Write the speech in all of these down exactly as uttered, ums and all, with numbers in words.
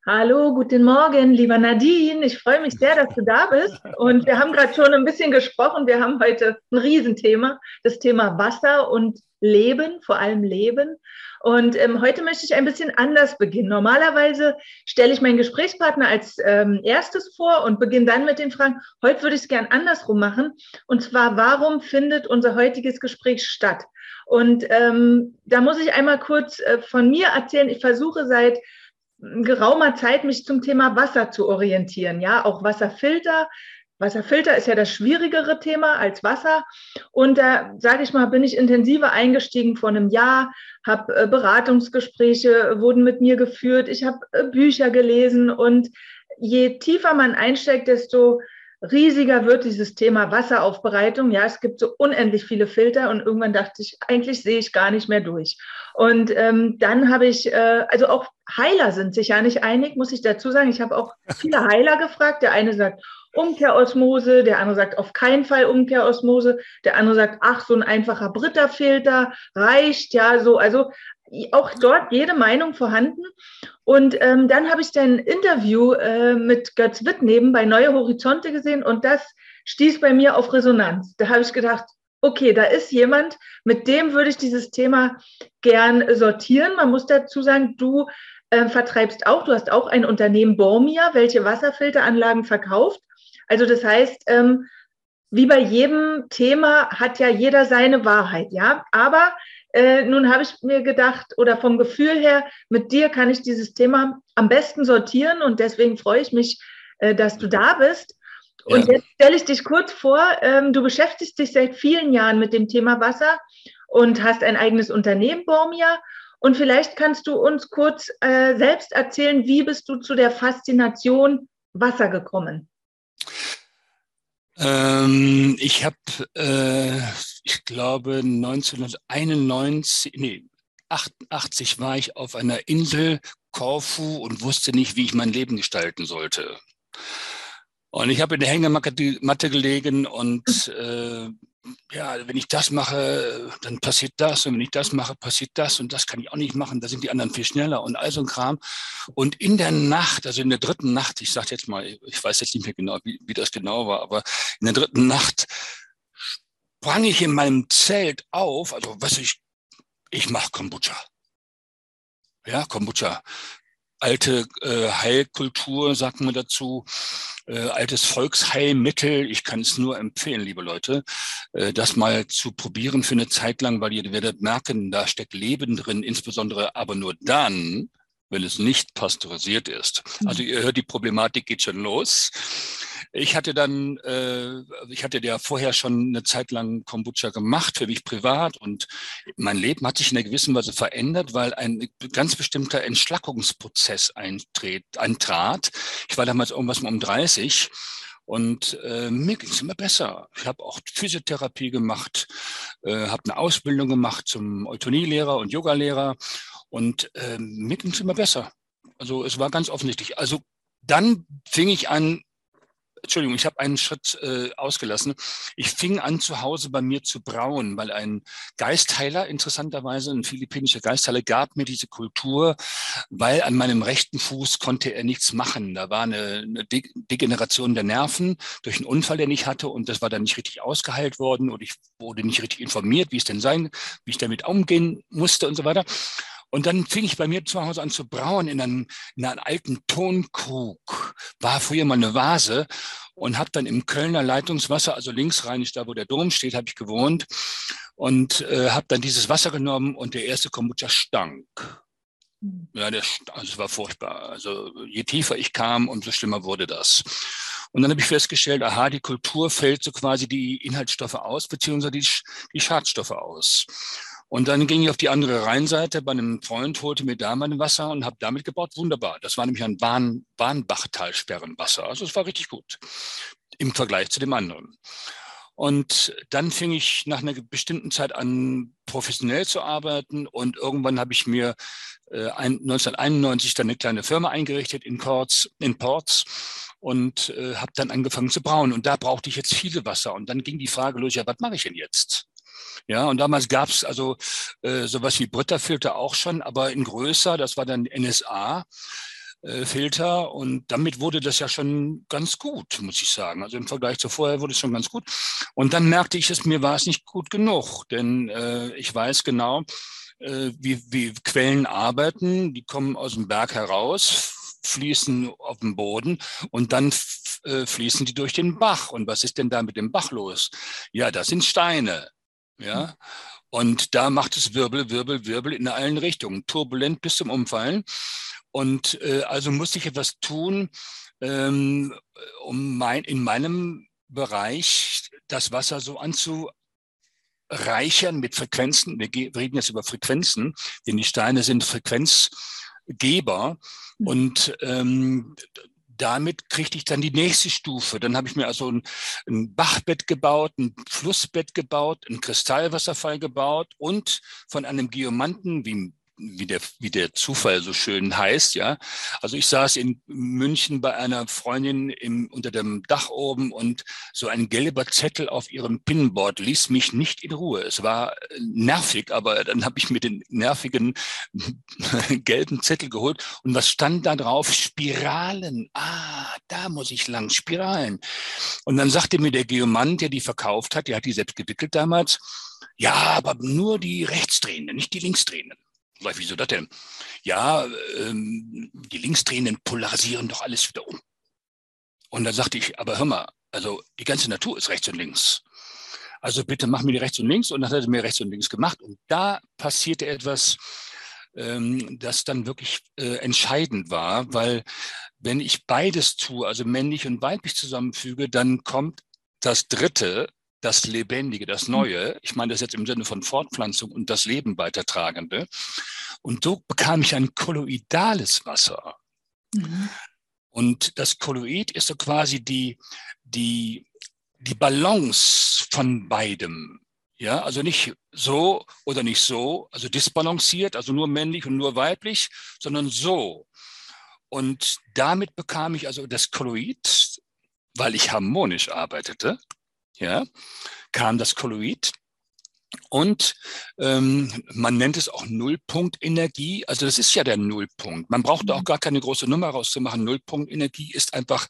Hallo, guten Morgen, lieber Nadine. Ich freue mich sehr, dass du da bist. Und wir haben gerade schon ein bisschen gesprochen. Wir haben heute ein Riesenthema, das Thema Wasser und Leben, vor allem Leben. Und ähm, heute möchte ich ein bisschen anders beginnen. Normalerweise stelle ich meinen Gesprächspartner als ähm, erstes vor und beginne dann mit den Fragen. Heute würde ich es gern andersrum machen. Und zwar, warum findet unser heutiges Gespräch statt? Und ähm, da muss ich einmal kurz äh, von mir erzählen. Ich versuche seit geraumer Zeit, mich zum Thema Wasser zu orientieren. Ja, auch Wasserfilter. Wasserfilter ist ja das schwierigere Thema als Wasser. Und da, sage ich mal, bin ich intensiver eingestiegen vor einem Jahr, habe äh, Beratungsgespräche wurden mit mir geführt, ich habe äh, Bücher gelesen und je tiefer man einsteigt, desto riesiger wird dieses Thema Wasseraufbereitung. Ja, es gibt so unendlich viele Filter und irgendwann dachte ich, eigentlich sehe ich gar nicht mehr durch. Und ähm, dann habe ich, äh, also auch Heiler sind sich ja nicht einig, muss ich dazu sagen. Ich habe auch viele Heiler gefragt. Der eine sagt Umkehrosmose, der andere sagt auf keinen Fall Umkehrosmose, der andere sagt, ach, so ein einfacher Brita-Filter reicht, ja, so. Also auch dort jede Meinung vorhanden. Und ähm, dann habe ich dein Interview äh, mit Götz Wittneben bei Neue Horizonte gesehen und das stieß bei mir auf Resonanz. Da habe ich gedacht, okay, da ist jemand, mit dem würde ich dieses Thema gern sortieren. Man muss dazu sagen, du äh, vertreibst auch, du hast auch ein Unternehmen Bormia, welche Wasserfilteranlagen verkauft. Also das heißt, ähm, wie bei jedem Thema hat ja jeder seine Wahrheit, ja. Aber äh, nun habe ich mir gedacht, oder vom Gefühl her, mit dir kann ich dieses Thema am besten sortieren und deswegen freue ich mich, äh, dass du da bist. Und Ja, jetzt stelle ich dich kurz vor, ähm, du beschäftigst dich seit vielen Jahren mit dem Thema Wasser und hast ein eigenes Unternehmen, Bormia. Und vielleicht kannst du uns kurz äh, selbst erzählen, wie bist du zu der Faszination Wasser gekommen? ähm, ich habe, äh, ich glaube, neunzehnhunderteinundneunzig, nee, achtundachtzig war ich auf einer Insel, Korfu, und wusste nicht, wie ich mein Leben gestalten sollte. Und ich habe in der Hängematte Matte gelegen und äh, ja, wenn ich das mache, dann passiert das. Und wenn ich das mache, passiert das. Und das kann ich auch nicht machen. Da sind die anderen viel schneller und all so ein Kram. Und in der Nacht, also in der dritten Nacht, ich sage jetzt mal, ich weiß jetzt nicht mehr genau, wie, wie das genau war, aber in der dritten Nacht sprang ich in meinem Zelt auf. Also, was ich, ich mache Kombucha. Ja, Kombucha. Alte äh, Heilkultur, sagt man dazu, äh, altes Volksheilmittel. Ich kann es nur empfehlen, liebe Leute, äh, das mal zu probieren für eine Zeit lang, weil ihr werdet merken, da steckt Leben drin, insbesondere aber nur dann, wenn es nicht pasteurisiert ist. Also ihr hört, die Problematik geht schon los. Ich hatte dann, äh, ich hatte ja vorher schon eine Zeit lang Kombucha gemacht, für mich privat, und mein Leben hat sich in einer gewissen Weise verändert, weil ein ganz bestimmter Entschlackungsprozess eintritt, eintrat. Ich war damals irgendwas mal um dreißig. Und äh, mir ging es immer besser. Ich habe auch Physiotherapie gemacht, äh, habe eine Ausbildung gemacht zum Euthonielehrer und Yogalehrer, und äh, mir ging es immer besser. Also es war ganz offensichtlich. Also dann fing ich an, Entschuldigung, ich habe einen Schritt äh, ausgelassen. Ich fing an, zu Hause bei mir zu brauen, weil ein Geistheiler, interessanterweise, ein philippinischer Geistheiler, gab mir diese Kultur, weil an meinem rechten Fuß konnte er nichts machen. Da war eine, eine De Degeneration der Nerven durch einen Unfall, den ich hatte, und das war dann nicht richtig ausgeheilt worden, und ich wurde nicht richtig informiert, wie es denn sein, wie ich damit umgehen musste und so weiter. Und dann fing ich bei mir zu Hause an zu brauen in einem, in einem alten Tonkrug. War früher mal eine Vase, und habe dann im Kölner Leitungswasser, also linksrheinig, da wo der Dom steht, habe ich gewohnt, und äh, habe dann dieses Wasser genommen, und der erste Kombucha stank. Ja, der, also es war furchtbar. Also je tiefer ich kam, umso schlimmer wurde das. Und dann habe ich festgestellt, aha, die Kultur fällt so quasi die Inhaltsstoffe aus, beziehungsweise die, die Schadstoffe aus. Und dann ging ich auf die andere Rheinseite bei einem Freund, holte mir da mein Wasser und habe damit gebaut. Wunderbar. Das war nämlich ein Bahn, Bahnbachtalsperrenwasser. Also es war richtig gut im Vergleich zu dem anderen. Und dann fing ich nach einer bestimmten Zeit an, professionell zu arbeiten. Und irgendwann habe ich mir äh, neunzehnhunderteinundneunzig dann eine kleine Firma eingerichtet in Ports, in Ports und äh, habe dann angefangen zu brauen. Und da brauchte ich jetzt viele Wasser. Und dann ging die Frage los, ja, was mache ich denn jetzt? Ja, und damals gab es also äh, sowas wie Brita-Filter auch schon, aber in größer, das war dann N S A. Filter und damit wurde das ja schon ganz gut, muss ich sagen. Also im Vergleich zu vorher wurde es schon ganz gut. Und dann merkte ich, dass mir war es nicht gut genug, denn äh, ich weiß genau, äh, wie, wie Quellen arbeiten. Die kommen aus dem Berg heraus, fließen auf den Boden und dann äh, fließen die durch den Bach. Und was ist denn da mit dem Bach los? Ja, das sind Steine. Ja. Und da macht es Wirbel, Wirbel, Wirbel in allen Richtungen, turbulent bis zum Umfallen. Und äh, also musste ich etwas tun, ähm, um mein, in meinem Bereich das Wasser so anzureichern mit Frequenzen. Wir reden jetzt über Frequenzen, denn die Steine sind Frequenzgeber. Und ähm, damit kriegte ich dann die nächste Stufe. Dann habe ich mir also ein, ein Bachbett gebaut, ein Flussbett gebaut, einen Kristallwasserfall gebaut und von einem Geomanten, wie wie der, wie der Zufall so schön heißt, ja. Also ich saß in München bei einer Freundin im, unter dem Dach oben und so ein gelber Zettel auf ihrem Pinboard ließ mich nicht in Ruhe. Es war nervig, aber dann habe ich mir den nervigen gelben Zettel geholt und was stand da drauf? Spiralen. Ah, da muss ich lang, Spiralen. Und dann sagte mir der Geomant, der die verkauft hat, der hat die selbst gewickelt damals, ja, aber nur die Rechtsdrehenden, nicht die Linksdrehenden. Sag ich, wieso das denn? Ja, ähm, die Linksdrehenden polarisieren doch alles wieder um. Und dann sagte ich, aber hör mal, also die ganze Natur ist rechts und links. Also bitte mach mir die rechts und links. Und dann hat er mir rechts und links gemacht. Und da passierte etwas, ähm, das dann wirklich äh, entscheidend war, weil wenn ich beides tue, also männlich und weiblich zusammenfüge, dann kommt das Dritte, das Lebendige, das Neue, ich meine das jetzt im Sinne von Fortpflanzung und das Leben weitertragende. Und so bekam ich ein kolloidales Wasser. Mhm. Und das Kolloid ist so quasi die, die, die Balance von beidem. Ja, also nicht so oder nicht so, also disbalanciert, also nur männlich und nur weiblich, sondern so. Und damit bekam ich also das Kolloid, weil ich harmonisch arbeitete, ja, kam das Kolloid und ähm, man nennt es auch Nullpunktenergie. Also das ist ja der Nullpunkt. Man braucht da auch gar keine große Nummer rauszumachen. Nullpunktenergie ist einfach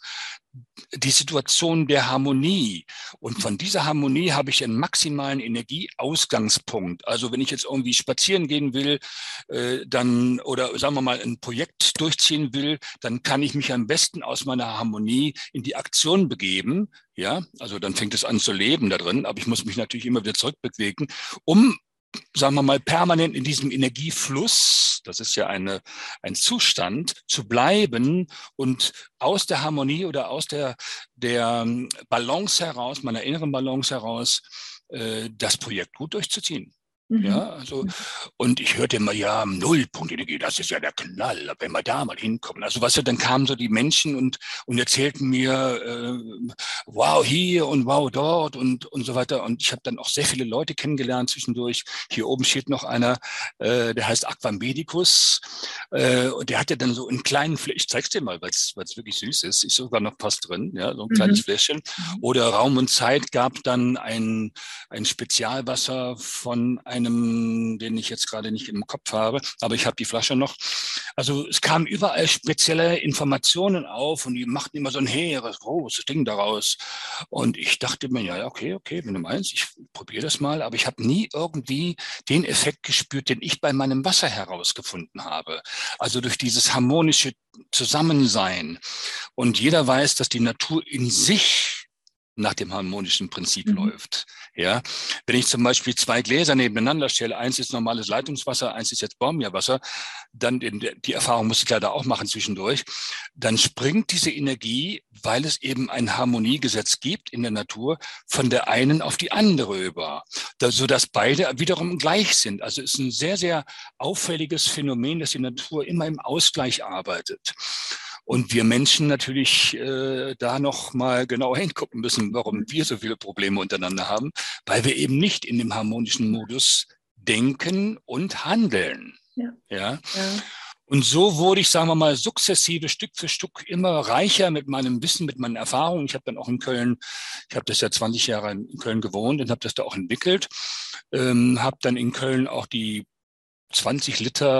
die Situation der Harmonie. Und von dieser Harmonie habe ich einen maximalen Energieausgangspunkt. Also wenn ich jetzt irgendwie spazieren gehen will, äh, dann, oder sagen wir mal ein Projekt durchziehen will, dann kann ich mich am besten aus meiner Harmonie in die Aktion begeben. Ja, also dann fängt es an zu leben da drin. Aber ich muss mich natürlich immer wieder zurückbewegen, um, sagen wir mal, permanent in diesem Energiefluss, das ist ja eine, ein Zustand, zu bleiben und aus der Harmonie oder aus der, der Balance heraus, meiner inneren Balance heraus, äh, das Projekt gut durchzuziehen. Mhm. Ja, also, und ich hörte immer, ja, Nullpunktenergie, das ist ja der Knall, wenn wir da mal hinkommen. Also, was ja, dann kamen so die Menschen und, und erzählten mir, äh, wow, hier und wow, dort und, und so weiter. Und ich habe dann auch sehr viele Leute kennengelernt zwischendurch. Hier oben steht noch einer, äh, der heißt Aquamedicus. Äh, und der hatte dann so einen kleinen Fläschchen, ich zeig's dir mal, weil es wirklich süß ist, ist sogar noch fast drin, ja, so ein mhm. kleines Fläschchen. Oder Raum und Zeit gab dann ein, ein Spezialwasser von einem, den ich jetzt gerade nicht im Kopf habe, aber ich habe die Flasche noch. Also es kamen überall spezielle Informationen auf und die machten immer so ein hehres, großes Ding daraus. Und ich dachte mir, ja, okay, okay, wenn du meinst, ich probiere das mal, aber ich habe nie irgendwie den Effekt gespürt, den ich bei meinem Wasser herausgefunden habe. Also durch dieses harmonische Zusammensein. Und jeder weiß, dass die Natur in sich nach dem harmonischen Prinzip mhm. läuft. Ja, wenn ich zum Beispiel zwei Gläser nebeneinander stelle, eins ist normales Leitungswasser, eins ist jetzt Bormia-Wasser, dann die Erfahrung muss ich leider auch machen zwischendurch, dann springt diese Energie, weil es eben ein Harmoniegesetz gibt in der Natur, von der einen auf die andere über, sodass beide wiederum gleich sind. Also es ist ein sehr, sehr auffälliges Phänomen, dass die Natur immer im Ausgleich arbeitet. Und wir Menschen natürlich äh, da noch mal genauer hingucken müssen, warum wir so viele Probleme untereinander haben, weil wir eben nicht in dem harmonischen Modus denken und handeln. Ja. Ja? Ja. Und so wurde ich, sagen wir mal, sukzessive Stück für Stück immer reicher mit meinem Wissen, mit meinen Erfahrungen. Ich habe dann auch in Köln, ich habe das ja zwanzig Jahre in Köln gewohnt und habe das da auch entwickelt, ähm, habe dann in Köln auch die zwanzig Liter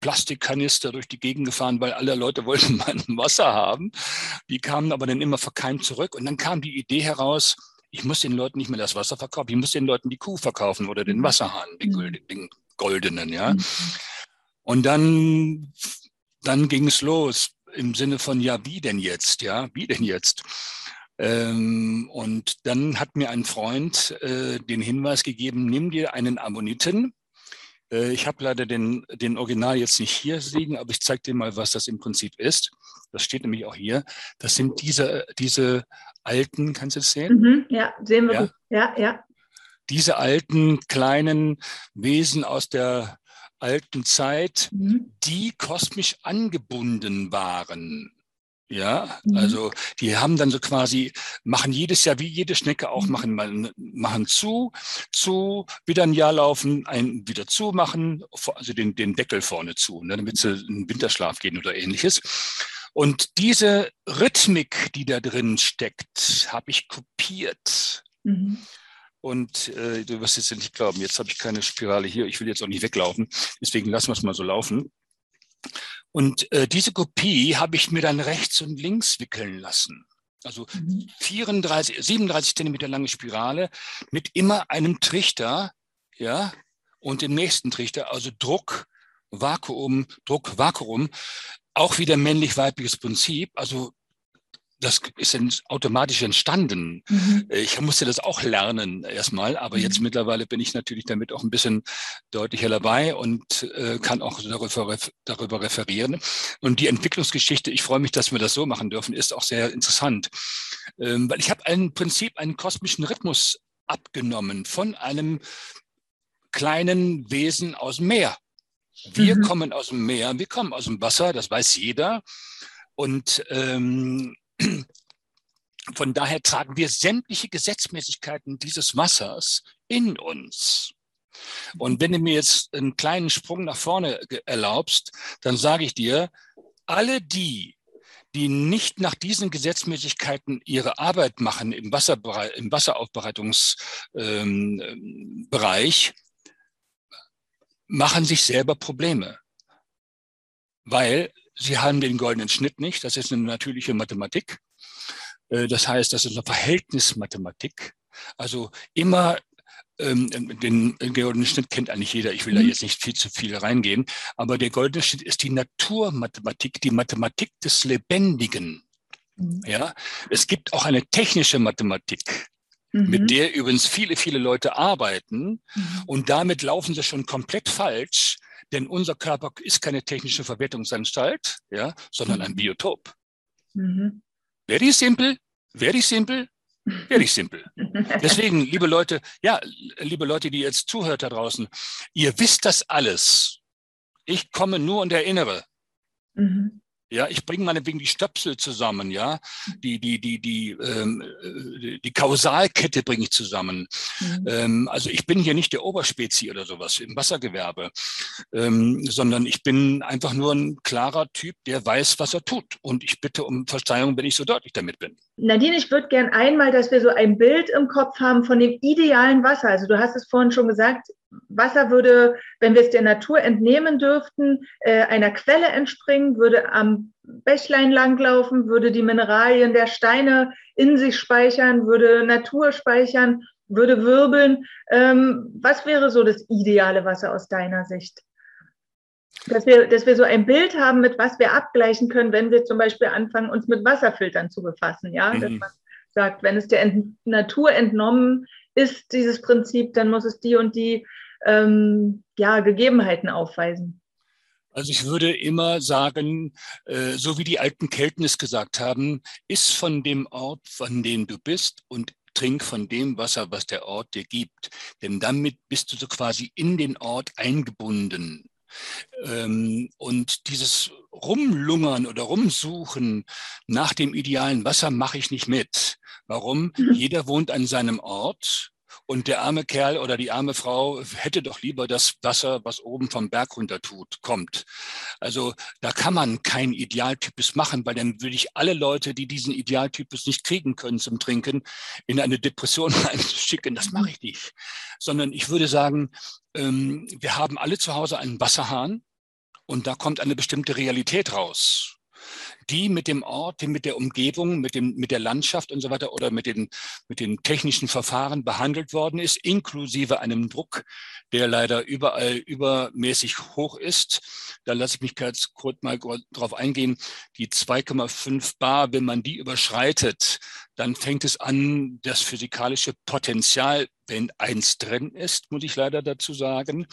Plastikkanister durch die Gegend gefahren, weil alle Leute wollten mein Wasser haben. Die kamen aber dann immer verkeimt zurück. Und dann kam die Idee heraus, ich muss den Leuten nicht mehr das Wasser verkaufen, ich muss den Leuten die Kuh verkaufen oder den Wasserhahn, den, den goldenen. Ja. Und dann, dann ging es los im Sinne von, ja, wie denn jetzt? Ja, wie denn jetzt? Ähm, und dann hat mir ein Freund äh, den Hinweis gegeben, nimm dir einen Ammoniten. Äh, ich habe leider den, den Original jetzt nicht hier liegen, aber ich zeige dir mal, was das im Prinzip ist. Das steht nämlich auch hier. Das sind diese, diese alten, kannst du das sehen? Mhm, ja, sehen wir ja? gut. Ja, ja. Diese alten, kleinen Wesen aus der alten Zeit, mhm. die kosmisch angebunden waren. Ja, mhm. also die haben dann so quasi, machen jedes Jahr wie jede Schnecke auch, mhm. machen, machen zu, zu, wieder ein Jahr laufen, ein, wieder zu machen, also den, den Deckel vorne zu, ne, damit sie in den Winterschlaf gehen oder ähnliches. Und diese Rhythmik, die da drin steckt, habe ich kopiert. Mhm. Und äh, du wirst jetzt nicht glauben, jetzt habe ich keine Spirale hier, ich will jetzt auch nicht weglaufen, deswegen lassen wir es mal so laufen. Und äh, diese Kopie habe ich mir dann rechts und links wickeln lassen. Also vierunddreißig, siebenunddreißig Zentimeter lange Spirale mit immer einem Trichter, ja, und dem nächsten Trichter, also Druck, Vakuum, Druck, Vakuum, auch wieder männlich-weibliches Prinzip, also das ist automatisch entstanden. Mhm. Ich musste das auch lernen erstmal, aber mhm. jetzt mittlerweile bin ich natürlich damit auch ein bisschen deutlicher dabei und äh, kann auch darüber, darüber referieren. Und die Entwicklungsgeschichte, ich freue mich, dass wir das so machen dürfen, ist auch sehr interessant. Ähm, weil ich habe im Prinzip einen kosmischen Rhythmus abgenommen von einem kleinen Wesen aus dem Meer. Wir mhm. kommen aus dem Meer, wir kommen aus dem Wasser, das weiß jeder. Und ähm, von daher tragen wir sämtliche Gesetzmäßigkeiten dieses Wassers in uns. Und wenn du mir jetzt einen kleinen Sprung nach vorne erlaubst, dann sage ich dir, alle die, die nicht nach diesen Gesetzmäßigkeiten ihre Arbeit machen im, Wasserbereich, im Wasseraufbereitungsbereich, ähm, machen sich selber Probleme, weil sie haben den goldenen Schnitt nicht. Das ist eine natürliche Mathematik. Das heißt, das ist eine Verhältnismathematik. Also immer ähm, den goldenen Schnitt kennt eigentlich jeder. Ich will da jetzt nicht viel zu viel reingehen. Aber der goldene Schnitt ist die Naturmathematik, die Mathematik des Lebendigen. Mhm. Ja, es gibt auch eine technische Mathematik, mhm. mit der übrigens viele, viele Leute arbeiten. Mhm. Und damit laufen sie schon komplett falsch. Denn unser Körper ist keine technische Verwertungsanstalt, ja, sondern ein Biotop. Mhm. Very simple, very simple, very simple. Deswegen, liebe Leute, ja, liebe Leute, die jetzt zuhört da draußen, ihr wisst das alles. Ich komme nur und erinnere. Mhm. Ja, ich bringe meinetwegen die Stöpsel zusammen, ja, die die die die ähm, die Kausalkette bringe ich zusammen. Mhm. Ähm, also ich bin hier nicht der Oberspezi oder sowas im Wassergewerbe, ähm, sondern ich bin einfach nur ein klarer Typ, der weiß, was er tut. Und ich bitte um Verzeihung, wenn ich so deutlich damit bin. Nadine, ich würde gern einmal, dass wir so ein Bild im Kopf haben von dem idealen Wasser. Also du hast es vorhin schon gesagt, Wasser würde, wenn wir es der Natur entnehmen dürften, äh, einer Quelle entspringen, würde am Bächlein langlaufen, würde die Mineralien der Steine in sich speichern, würde Natur speichern, würde wirbeln. Ähm, was wäre so das ideale Wasser aus deiner Sicht? Dass wir, dass wir so ein Bild haben, mit was wir abgleichen können, wenn wir zum Beispiel anfangen, uns mit Wasserfiltern zu befassen. Ja? Mhm. Dass man sagt, wenn es der Ent- Natur entnommen ist, dieses Prinzip, dann muss es die und die ähm, ja, Gegebenheiten aufweisen. Also ich würde immer sagen, äh, so wie die alten Kelten es gesagt haben, iss von dem Ort, von dem du bist und trink von dem Wasser, was der Ort dir gibt. Denn damit bist du so quasi in den Ort eingebunden. Ähm, und dieses Rumlungern oder Rumsuchen nach dem idealen Wasser mache ich nicht mit. Warum? Mhm. Jeder wohnt an seinem Ort. Und der arme Kerl oder die arme Frau hätte doch lieber das Wasser, was oben vom Berg runter tut, kommt. Also da kann man keinen Idealtypus machen, weil dann würde ich alle Leute, die diesen Idealtypus nicht kriegen können zum Trinken, in eine Depression einschicken. Das mache ich nicht. Sondern ich würde sagen, ähm, wir haben alle zu Hause einen Wasserhahn und da kommt eine bestimmte Realität raus, die mit dem Ort, die mit der Umgebung, mit, dem, mit der Landschaft und so weiter oder mit den, mit den technischen Verfahren behandelt worden ist, inklusive einem Druck, der leider überall übermäßig hoch ist. Da lasse ich mich ganz kurz mal drauf eingehen. Die zwei Komma fünf Bar, wenn man die überschreitet, dann fängt es an, das physikalische Potenzial, wenn eins drin ist, muss ich leider dazu sagen,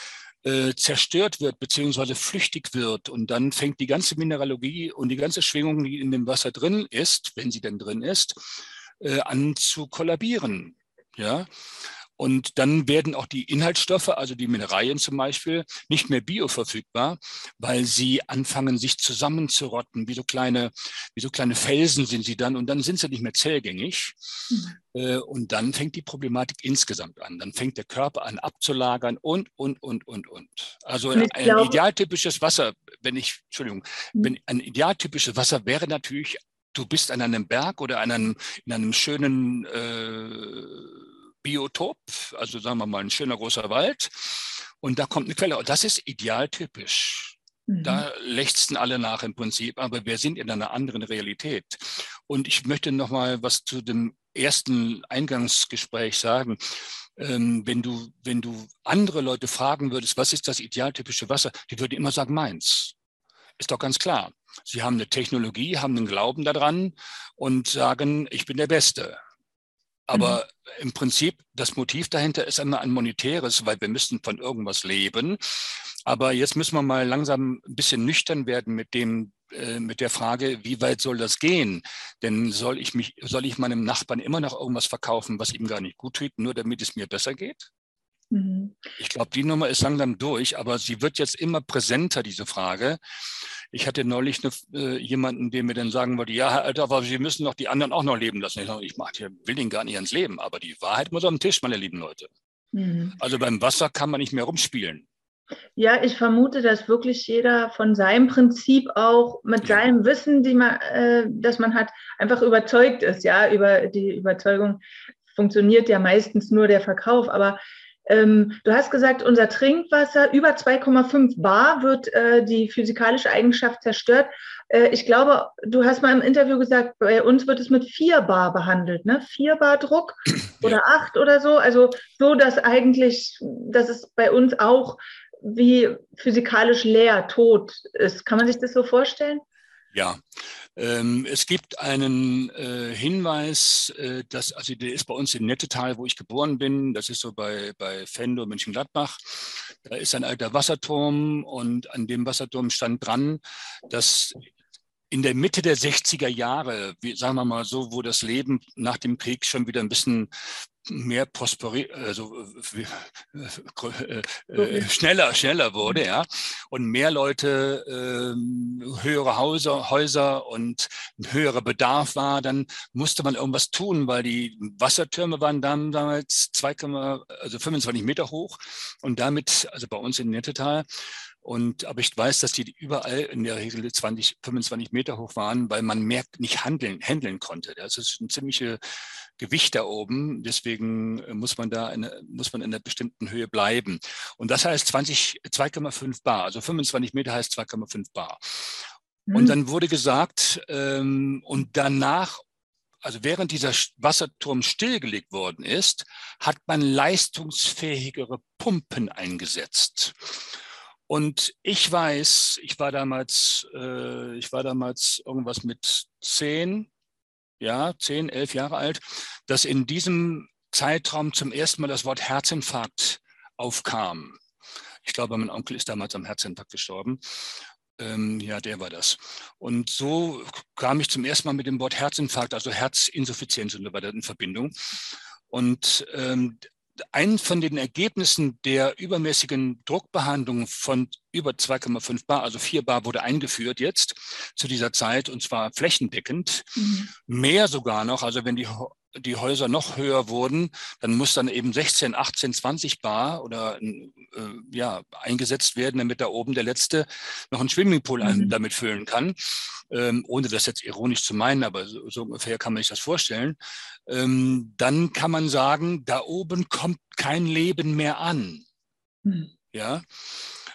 Äh, zerstört wird beziehungsweise flüchtig wird. Und dann fängt die ganze Mineralogie und die ganze Schwingung, die in dem Wasser drin ist, wenn sie denn drin ist, äh, an zu kollabieren. Ja? Und dann werden auch die Inhaltsstoffe, also die Mineralien zum Beispiel, nicht mehr bioverfügbar, weil sie anfangen, sich zusammenzurotten. Wie so kleine, wie so kleine Felsen sind sie dann und dann sind sie nicht mehr zellgängig. Mhm. Und dann fängt die Problematik insgesamt an. Dann fängt der Körper an abzulagern und, und, und, und, und. Also ein glaube, idealtypisches Wasser, wenn ich, Entschuldigung, mhm. wenn ein idealtypisches Wasser wäre natürlich, du bist an einem Berg oder an einem, in einem schönen äh, Biotop, also sagen wir mal ein schöner großer Wald und da kommt eine Quelle. Und das ist idealtypisch. Mhm. Da lechzen alle nach im Prinzip, aber wir sind in einer anderen Realität. Und ich möchte noch mal was zu dem ersten Eingangsgespräch sagen. Ähm, wenn du, wenn du andere Leute fragen würdest, was ist das idealtypische Wasser, die würden immer sagen, meins. Ist doch ganz klar. Sie haben eine Technologie, haben einen Glauben daran und sagen, ich bin der Beste. Aber mhm. im Prinzip, das Motiv dahinter ist immer ein monetäres, weil wir müssen von irgendwas leben. Aber jetzt müssen wir mal langsam ein bisschen nüchtern werden mit dem, äh, mit der Frage, wie weit soll das gehen? Denn soll ich mich, soll ich meinem Nachbarn immer noch irgendwas verkaufen, was ihm gar nicht gut tut, nur damit es mir besser geht? Mhm. Ich glaube, die Nummer ist langsam durch, aber sie wird jetzt immer präsenter, diese Frage. Ich hatte neulich eine, äh, jemanden, der mir dann sagen wollte, ja, Herr Alter, aber Sie müssen doch die anderen auch noch leben lassen. Ich, sage, ich mach, ich will den gar nicht ans Leben, aber die Wahrheit muss auf dem Tisch, meine lieben Leute. Mhm. Also beim Wasser kann man nicht mehr rumspielen. Ja, ich vermute, dass wirklich jeder von seinem Prinzip auch mit ja. seinem Wissen, die man, äh, das man hat, einfach überzeugt ist. Ja, über die Überzeugung funktioniert ja meistens nur der Verkauf, aber Ähm, du hast gesagt, unser Trinkwasser über zwei Komma fünf Bar wird äh, die physikalische Eigenschaft zerstört. Äh, ich glaube, du hast mal im Interview gesagt, bei uns wird es mit vier Bar behandelt, ne? vier Bar Druck oder ja. acht oder so. Also so, dass eigentlich, dass es bei uns auch wie physikalisch leer, tot ist. Kann man sich das so vorstellen? Ja, ähm, es gibt einen äh, Hinweis, äh, dass, also der ist bei uns in Nettetal, wo ich geboren bin, das ist so bei, bei Venlo, Mönchengladbach, da ist ein alter Wasserturm und an dem Wasserturm stand dran, dass in der Mitte der sechziger Jahre, wie, sagen wir mal so, wo das Leben nach dem Krieg schon wieder ein bisschen mehr prosperi also äh, äh, schneller, schneller wurde, ja, und mehr Leute, äh, höhere Häuser, Häuser und ein höherer Bedarf war, dann musste man irgendwas tun, weil die Wassertürme waren damals zwei, also fünfundzwanzig Meter hoch und damit, also bei uns in Nettetal. Und, aber ich weiß, dass die überall in der Regel zwanzig, fünfundzwanzig Meter hoch waren, weil man mehr nicht handeln, handeln konnte. Das ist ein ziemliches Gewicht da oben. Deswegen muss man da eine, muss man in einer bestimmten Höhe bleiben. Und das heißt zwei Komma fünf Bar. Also fünfundzwanzig Meter heißt zwei Komma fünf Bar. Mhm. Und dann wurde gesagt, ähm, und danach, also während dieser Wasserturm stillgelegt worden ist, hat man leistungsfähigere Pumpen eingesetzt. Und ich weiß, ich war damals, äh, ich war damals irgendwas mit zehn, ja, zehn, elf Jahre alt, dass in diesem Zeitraum zum ersten Mal das Wort Herzinfarkt aufkam. Ich glaube, mein Onkel ist damals am Herzinfarkt gestorben. Ähm, ja, der war das. Und so kam ich zum ersten Mal mit dem Wort Herzinfarkt, also Herzinsuffizienz und so weiter in Verbindung. Und ähm, ein von den Ergebnissen der übermäßigen Druckbehandlung von über zwei Komma fünf Bar, also vier Bar wurde eingeführt jetzt zu dieser Zeit und zwar flächendeckend, mhm. mehr sogar noch, also wenn die, die Häuser noch höher wurden, dann muss dann eben sechzehn, achtzehn, zwanzig Bar oder äh, ja, eingesetzt werden, damit da oben der Letzte noch einen Swimmingpool mhm. damit füllen kann. Ähm, ohne das jetzt ironisch zu meinen, aber so, so ungefähr kann man sich das vorstellen, ähm, dann kann man sagen, da oben kommt kein Leben mehr an. Mhm. Ja,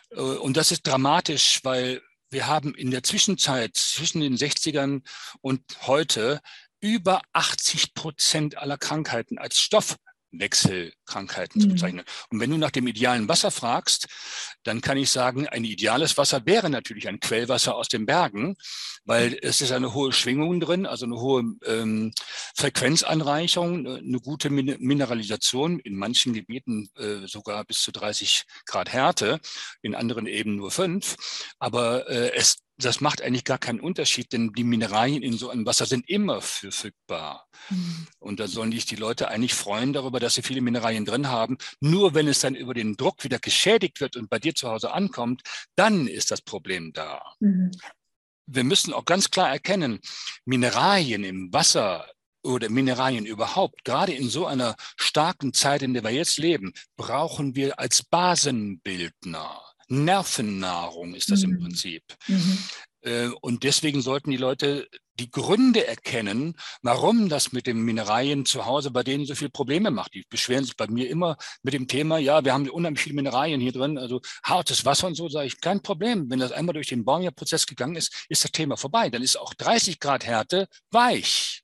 Und das ist dramatisch, weil wir haben in der Zwischenzeit zwischen den sechzigern und heute über achtzig Prozent aller Krankheiten als Stoffwechselkrankheiten zu bezeichnen. Und wenn du nach dem idealen Wasser fragst, dann kann ich sagen, ein ideales Wasser wäre natürlich ein Quellwasser aus den Bergen, weil es ist eine hohe Schwingung drin, also eine hohe ähm, Frequenzanreicherung, eine gute Min Mineralisation, in manchen Gebieten äh, sogar bis zu dreißig Grad Härte, in anderen eben nur fünf. Aber äh, es das macht eigentlich gar keinen Unterschied, denn die Mineralien in so einem Wasser sind immer verfügbar. Mhm. Und da sollen sich die Leute eigentlich freuen darüber, dass sie viele Mineralien drin haben. Nur wenn es dann über den Druck wieder geschädigt wird und bei dir zu Hause ankommt, dann ist das Problem da. Mhm. Wir müssen auch ganz klar erkennen, Mineralien im Wasser oder Mineralien überhaupt, gerade in so einer starken Zeit, in der wir jetzt leben, brauchen wir als Basenbildner. Nervennahrung ist das mhm. im Prinzip. Mhm. Und deswegen sollten die Leute die Gründe erkennen, warum das mit den Mineralien zu Hause bei denen so viele Probleme macht. Die beschweren sich bei mir immer mit dem Thema, ja, wir haben unheimlich viele Mineralien hier drin, also hartes Wasser und so, sage ich, kein Problem. Wenn das einmal durch den Baumjahrprozess gegangen ist, ist das Thema vorbei. Dann ist auch dreißig Grad Härte weich.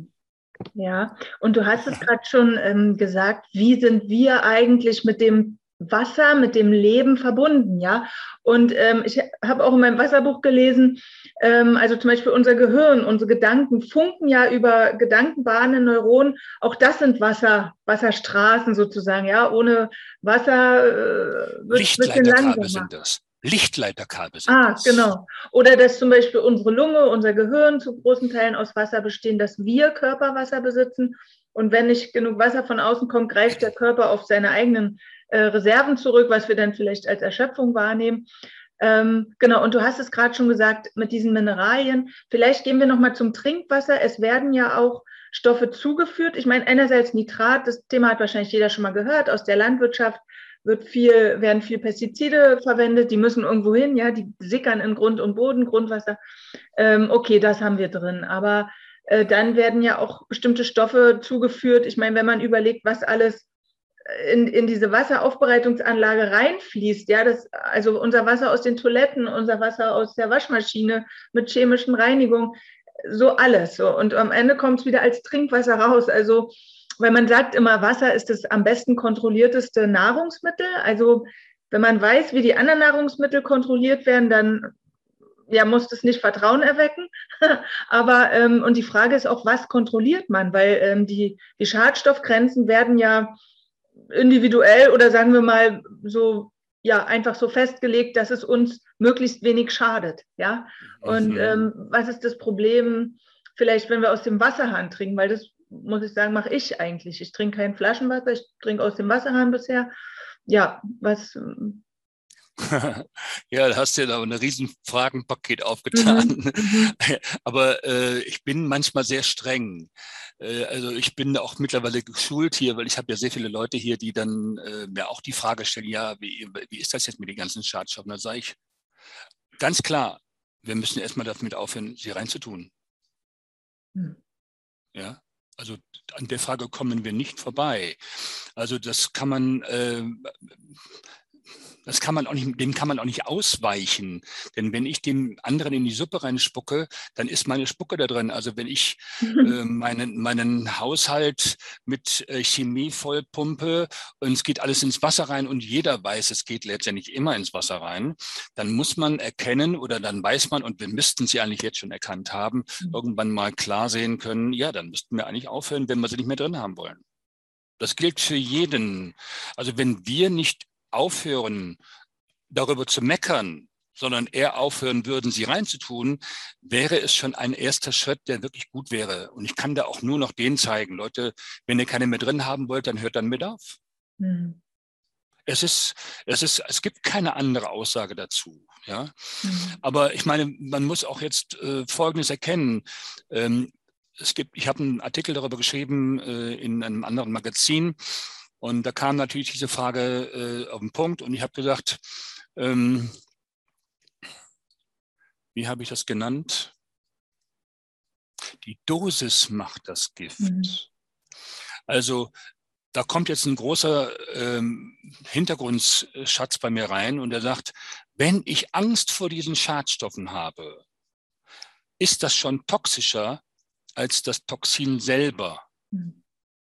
Ja, und du hast es gerade schon ähm, gesagt, wie sind wir eigentlich mit dem Wasser, mit dem Leben verbunden, ja. Und ähm, ich habe auch in meinem Wasserbuch gelesen, ähm, also zum Beispiel unser Gehirn, unsere Gedanken funken ja über Gedankenbahnen, Neuronen. Auch das sind Wasser, Wasserstraßen sozusagen, ja. Ohne Wasser äh, wird es ein bisschen langsamer. Sind das. Lichtleiterkabel sind ah, das. Genau. Oder dass zum Beispiel unsere Lunge, unser Gehirn zu großen Teilen aus Wasser bestehen, dass wir Körperwasser besitzen. Und wenn nicht genug Wasser von außen kommt, greift der Körper auf seine eigenen äh, Reserven zurück, was wir dann vielleicht als Erschöpfung wahrnehmen. Ähm, genau, und du hast es gerade schon gesagt, mit diesen Mineralien. Vielleicht gehen wir nochmal zum Trinkwasser. Es werden ja auch Stoffe zugeführt. Ich meine, einerseits Nitrat, das Thema hat wahrscheinlich jeder schon mal gehört, aus der Landwirtschaft wird viel, werden viel Pestizide verwendet, die müssen irgendwo hin, ja, die sickern in Grund und Boden, Grundwasser. Ähm, okay, das haben wir drin, aber äh, dann werden ja auch bestimmte Stoffe zugeführt. Ich meine, wenn man überlegt, was alles in, in diese Wasseraufbereitungsanlage reinfließt, ja, das, also unser Wasser aus den Toiletten, unser Wasser aus der Waschmaschine mit chemischen Reinigungen, so alles. So. Und am Ende kommt es wieder als Trinkwasser raus. Also weil man sagt immer, Wasser ist das am besten kontrollierteste Nahrungsmittel. Also wenn man weiß, wie die anderen Nahrungsmittel kontrolliert werden, dann ja, muss das nicht Vertrauen erwecken. Aber ähm, und die Frage ist auch, was kontrolliert man? Weil ähm, die, die Schadstoffgrenzen werden ja individuell oder sagen wir mal so, ja, einfach so festgelegt, dass es uns möglichst wenig schadet. Ja? Und mhm. ähm, was ist das Problem, vielleicht, wenn wir aus dem Wasserhahn trinken? Weil das muss ich sagen, mache ich eigentlich. Ich trinke kein Flaschenwasser, ich trinke aus dem Wasserhahn bisher. Ja, was... Ja, da hast du ja da ein riesen Fragenpaket aufgetan. Mhm. Aber äh, ich bin manchmal sehr streng. Äh, also ich bin auch mittlerweile geschult hier, weil ich habe ja sehr viele Leute hier, die dann äh, mir auch die Frage stellen, ja, wie, wie ist das jetzt mit den ganzen Schadstoffen? Da sage ich ganz klar, wir müssen erstmal damit aufhören, sie reinzutun. Mhm. Ja, also an der Frage kommen wir nicht vorbei. Also das kann man... Äh, Das kann man auch nicht, dem kann man auch nicht ausweichen. Denn wenn ich dem anderen in die Suppe reinspucke, dann ist meine Spucke da drin. Also wenn ich äh, meinen, meinen Haushalt mit äh, Chemie vollpumpe und es geht alles ins Wasser rein und jeder weiß, es geht letztendlich immer ins Wasser rein, dann muss man erkennen oder dann weiß man, und wir müssten sie eigentlich jetzt schon erkannt haben, irgendwann mal klar sehen können, ja, dann müssten wir eigentlich aufhören, wenn wir sie nicht mehr drin haben wollen. Das gilt für jeden. Also wenn wir nicht aufhören, darüber zu meckern, sondern eher aufhören würden, sie reinzutun, wäre es schon ein erster Schritt, der wirklich gut wäre. Und ich kann da auch nur noch den zeigen. Leute, wenn ihr keine mehr drin haben wollt, dann hört dann mit auf. Mhm. Es ist, es ist, es gibt keine andere Aussage dazu. Ja? Mhm. Aber ich meine, man muss auch jetzt äh, Folgendes erkennen. Ähm, es gibt, ich habe einen Artikel darüber geschrieben äh, in einem anderen Magazin. Und da kam natürlich diese Frage äh, auf den Punkt und ich habe gesagt, ähm, wie habe ich das genannt? Die Dosis macht das Gift. Mhm. Also da kommt jetzt ein großer ähm, Hintergrundschatz bei mir rein und er sagt, wenn ich Angst vor diesen Schadstoffen habe, ist das schon toxischer als das Toxin selber. Mhm.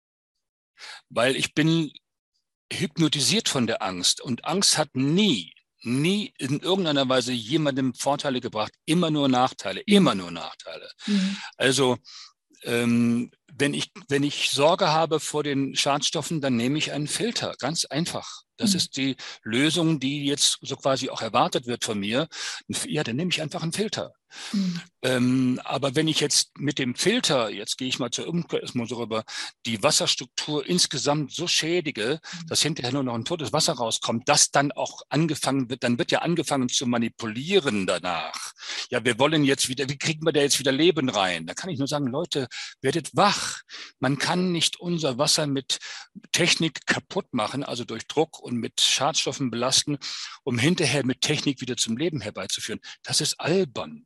Weil ich bin hypnotisiert von der Angst und Angst hat nie, nie in irgendeiner Weise jemandem Vorteile gebracht, immer nur Nachteile, mhm. immer nur Nachteile. Mhm. Also ähm, wenn ich, wenn ich Sorge habe vor den Schadstoffen, dann nehme ich einen Filter, ganz einfach. Das mhm. ist die Lösung, die jetzt so quasi auch erwartet wird von mir. Ja, dann nehme ich einfach einen Filter. Mhm. Ähm, aber wenn ich jetzt mit dem Filter, jetzt gehe ich mal zur Umkehr erstmal so rüber, die Wasserstruktur insgesamt so schädige, mhm. dass hinterher nur noch ein totes Wasser rauskommt, das dann auch angefangen wird, dann wird ja angefangen zu manipulieren danach. Ja, wir wollen jetzt wieder, wie kriegen wir da jetzt wieder Leben rein? Da kann ich nur sagen, Leute, werdet wach. Man kann nicht unser Wasser mit Technik kaputt machen, also durch Druck und mit Schadstoffen belasten, um hinterher mit Technik wieder zum Leben herbeizuführen. Das ist albern.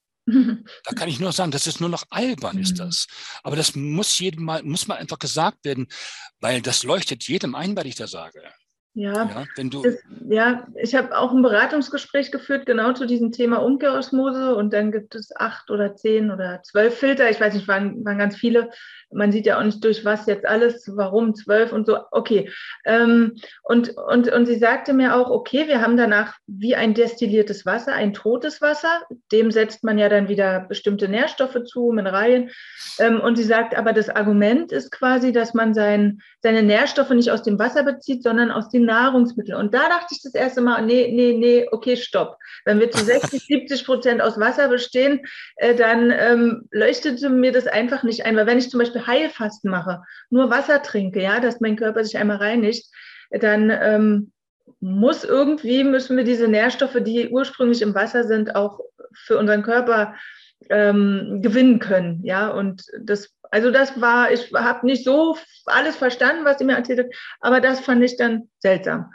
Da kann ich nur sagen, das ist nur noch albern, ist das. Aber das muss jedem mal, muss mal einfach gesagt werden, weil das leuchtet jedem ein, was ich da sage. Ja, ja, wenn du das, ja ich habe auch ein Beratungsgespräch geführt, genau zu diesem Thema Umkehrosmose und dann gibt es acht oder zehn oder zwölf Filter, ich weiß nicht, waren, waren ganz viele. Man sieht ja auch nicht durch was jetzt alles, warum zwölf und so, okay. Ähm, und, und, und sie sagte mir auch, okay, wir haben danach wie ein destilliertes Wasser, ein totes Wasser, dem setzt man ja dann wieder bestimmte Nährstoffe zu, Mineralien. Ähm, und sie sagt, aber das Argument ist quasi, dass man sein, seine Nährstoffe nicht aus dem Wasser bezieht, sondern aus den Nahrungsmitteln. Und da dachte ich das erste Mal, nee, nee, nee, okay, stopp. Wenn wir zu sechzig, siebzig Prozent aus Wasser bestehen, äh, dann ähm, leuchtete mir das einfach nicht ein. Weil wenn ich zum Beispiel Heilfasten mache, nur Wasser trinke, ja, dass mein Körper sich einmal reinigt, dann ähm, muss irgendwie, müssen wir diese Nährstoffe, die ursprünglich im Wasser sind, auch für unseren Körper ähm, gewinnen können, ja, und das, also das war, ich habe nicht so alles verstanden, was sie mir erzählt hat, aber das fand ich dann seltsam.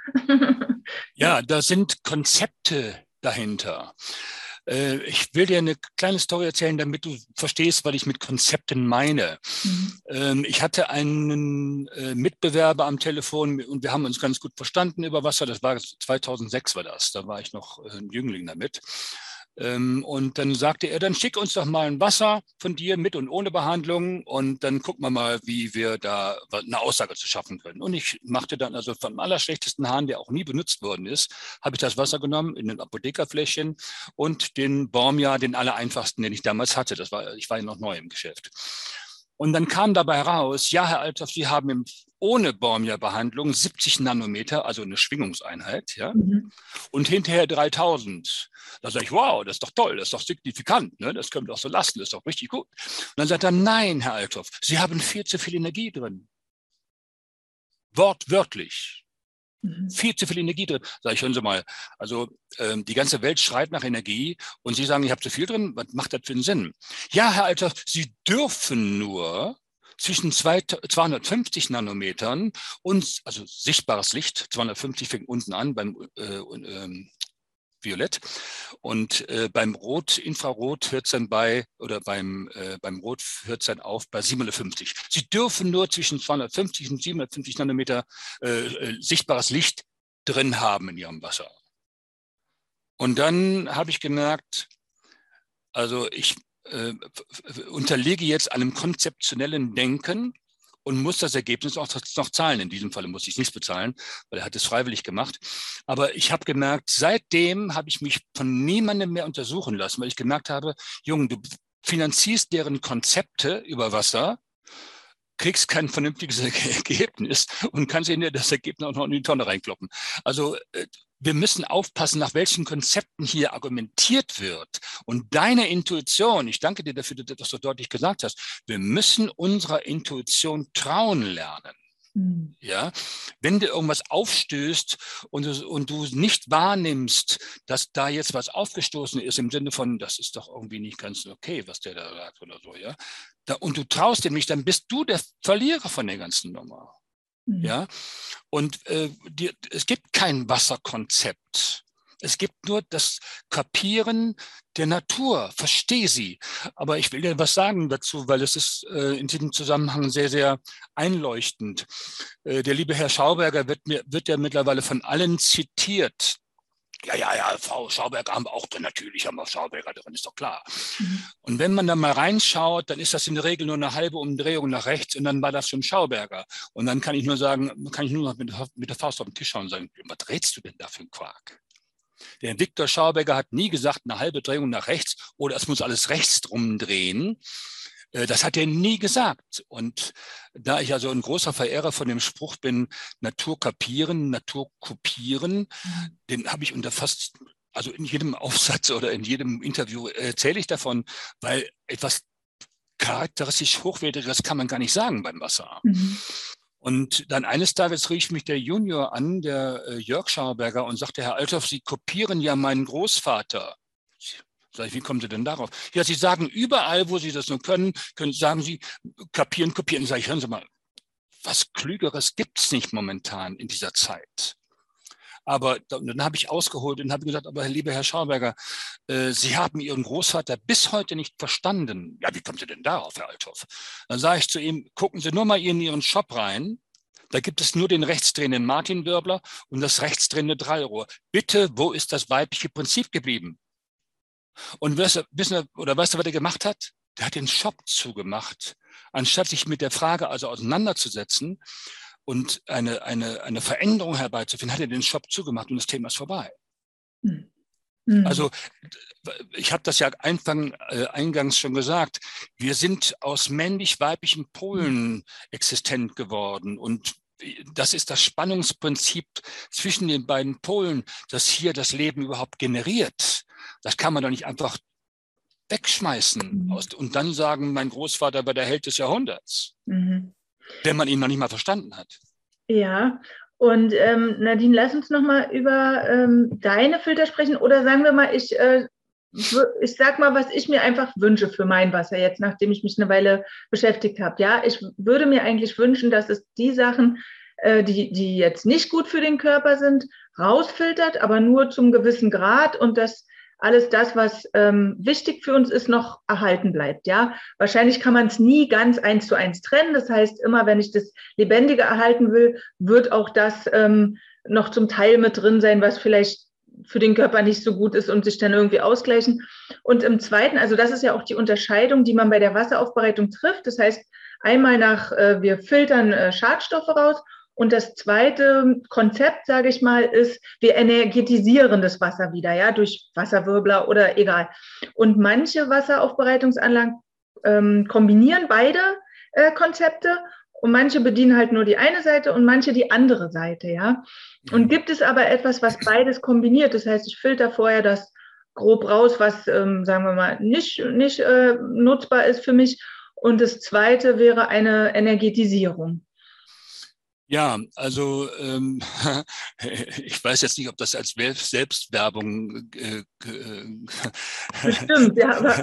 Ja, da sind Konzepte dahinter. Ich will dir eine kleine Story erzählen, damit du verstehst, was ich mit Konzepten meine. Mhm. Ich hatte einen Mitbewerber am Telefon und wir haben uns ganz gut verstanden über Wasser. Das war zweitausendsechs war das, da war ich noch ein Jüngling damit. Und dann sagte er, dann schick uns doch mal ein Wasser von dir mit und ohne Behandlung und dann gucken wir mal, wie wir da eine Aussage zu schaffen können. Und ich machte dann also vom allerschlechtesten Hahn, der auch nie benutzt worden ist, habe ich das Wasser genommen in ein Apothekerfläschchen und den Bormia, den allereinfachsten, den ich damals hatte. Das war, ich war ja noch neu im Geschäft. Und dann kam dabei raus, ja, Herr Althoff, Sie haben im, ohne Bormia-Behandlung siebzig Nanometer, also eine Schwingungseinheit, ja, mhm. und hinterher dreitausend. Da sage ich, wow, das ist doch toll, das ist doch signifikant, ne? Das können wir doch so lassen, das ist doch richtig gut. Und dann sagt er, nein, Herr Althoff, Sie haben viel zu viel Energie drin. Wortwörtlich. Mhm. Viel zu viel Energie drin. Sag ich, hören Sie mal, also ähm, die ganze Welt schreit nach Energie und Sie sagen, ich habe zu viel drin, was macht das für einen Sinn? Ja, Herr Althoff, Sie dürfen nur zwischen zweihundertfünfzig Nanometern und, also sichtbares Licht, zweihundertfünfzig fängt unten an beim äh, äh, Violett und äh, beim Rot, Infrarot hört es dann bei, oder beim, äh, beim Rot hört es dann auf bei siebenhundertfünfzig. Sie dürfen nur zwischen zweihundertfünfzig und siebenhundertfünfzig Nanometer äh, äh, sichtbares Licht drin haben in ihrem Wasser. Und dann habe ich gemerkt, also ich äh, unterliege jetzt einem konzeptionellen Denken und muss das Ergebnis auch noch zahlen. In diesem Falle muss ich nichts bezahlen, weil er hat es freiwillig gemacht. Aber ich habe gemerkt, seitdem habe ich mich von niemandem mehr untersuchen lassen, weil ich gemerkt habe, Junge, du finanzierst deren Konzepte über Wasser, kriegst kein vernünftiges Ergebnis und kannst ihnen das Ergebnis auch noch in die Tonne reinkloppen. Also wir müssen aufpassen, nach welchen Konzepten hier argumentiert wird. Und deine Intuition, ich danke dir dafür, dass du das so deutlich gesagt hast, wir müssen unserer Intuition trauen lernen. Mhm. Ja, wenn dir irgendwas aufstößt und du, und du nicht wahrnimmst, dass da jetzt was aufgestoßen ist, im Sinne von, das ist doch irgendwie nicht ganz okay, was der da sagt oder so, ja, da, und du traust dem nicht, dann bist du der Verlierer von der ganzen Nummer. Mhm. Ja, und äh, die, es gibt kein Wasserkonzept. Es gibt nur das Kapieren der Natur. Verstehe sie. Aber ich will dir was sagen dazu, weil es ist äh, in diesem Zusammenhang sehr, sehr einleuchtend. Äh, der liebe Herr Schauberger wird, mir, wird ja mittlerweile von allen zitiert. Ja, ja, ja, Frau Schauberger haben wir auch drin, natürlich haben wir Schauberger drin, ist doch klar. Mhm. Und wenn man da mal reinschaut, dann ist das in der Regel nur eine halbe Umdrehung nach rechts und dann war das schon Schauberger. Und dann kann ich nur sagen, kann ich nur noch mit, mit der Faust auf den Tisch schauen und sagen, was drehst du denn da für einen Quark? Der Viktor Schauberger hat nie gesagt, eine halbe Drehung nach rechts oder es muss alles rechts drum drehen. Das hat er nie gesagt. Und da ich also ein großer Verehrer von dem Spruch bin, Natur kapieren, Natur kopieren, mhm. den habe ich unter fast, also in jedem Aufsatz oder in jedem Interview erzähle ich davon, weil etwas charakteristisch Hochwertiges kann man gar nicht sagen beim Wasser. Mhm. Und dann eines Tages rief mich der Junior an, der äh, Jörg Schauberger, und sagte, Herr Althoff, Sie kopieren ja meinen Großvater. Sag ich, wie kommen Sie denn darauf? Ja, Sie sagen überall, wo Sie das nur können, können sagen Sie, kapieren, kopieren. Sag ich, hören Sie mal, was Klügeres gibt es nicht momentan in dieser Zeit. Aber dann habe ich ausgeholt und habe gesagt, aber lieber Herr Schauberger, äh, Sie haben Ihren Großvater bis heute nicht verstanden. Ja, wie kommen Sie denn darauf, Herr Althoff? Dann sage ich zu ihm, gucken Sie nur mal in Ihren Shop rein. Da gibt es nur den rechtsdrehenden Martin-Wirbler und das rechtsdrehende Drallrohr. Bitte, wo ist das weibliche Prinzip geblieben? Und wissen wir, oder weißt du, was er gemacht hat? Der hat den Shop zugemacht, anstatt sich mit der Frage also auseinanderzusetzen und eine, eine, eine Veränderung herbeizuführen, hat er den Shop zugemacht und das Thema ist vorbei. Mhm. Also ich habe das ja Anfang, äh, eingangs schon gesagt, wir sind aus männlich-weiblichen Polen existent geworden und das ist das Spannungsprinzip zwischen den beiden Polen, das hier das Leben überhaupt generiert. Das kann man doch nicht einfach wegschmeißen mhm. und dann sagen, mein Großvater war der Held des Jahrhunderts, mhm. wenn man ihn noch nicht mal verstanden hat. Ja, und ähm, Nadine, lass uns noch mal über ähm, deine Filter sprechen oder sagen wir mal, ich, äh, ich sag mal, was ich mir einfach wünsche für mein Wasser jetzt, nachdem ich mich eine Weile beschäftigt habe. Ja, ich würde mir eigentlich wünschen, dass es die Sachen, äh, die, die jetzt nicht gut für den Körper sind, rausfiltert, aber nur zum gewissen Grad und dass alles das, was ähm, wichtig für uns ist, noch erhalten bleibt. Ja, wahrscheinlich kann man es nie ganz eins zu eins trennen. Das heißt, immer wenn ich das Lebendige erhalten will, wird auch das ähm, noch zum Teil mit drin sein, was vielleicht für den Körper nicht so gut ist und sich dann irgendwie ausgleichen. Und im Zweiten, also das ist ja auch die Unterscheidung, die man bei der Wasseraufbereitung trifft. Das heißt, einmal nach, äh, wir filtern äh, Schadstoffe raus. Und das zweite Konzept, sage ich mal, ist, wir energetisieren das Wasser wieder, ja, durch Wasserwirbler oder egal. Und manche Wasseraufbereitungsanlagen ähm, kombinieren beide äh, Konzepte und manche bedienen halt nur die eine Seite und manche die andere Seite, ja. Und gibt es aber etwas, was beides kombiniert, das heißt, ich filter vorher das grob raus, was, ähm, sagen wir mal, nicht, nicht äh, nutzbar ist für mich. Und das zweite wäre eine Energetisierung. Ja, also ähm, ich weiß jetzt nicht, ob das als Selbstwerbung äh, äh, Stimmt, ja. Aber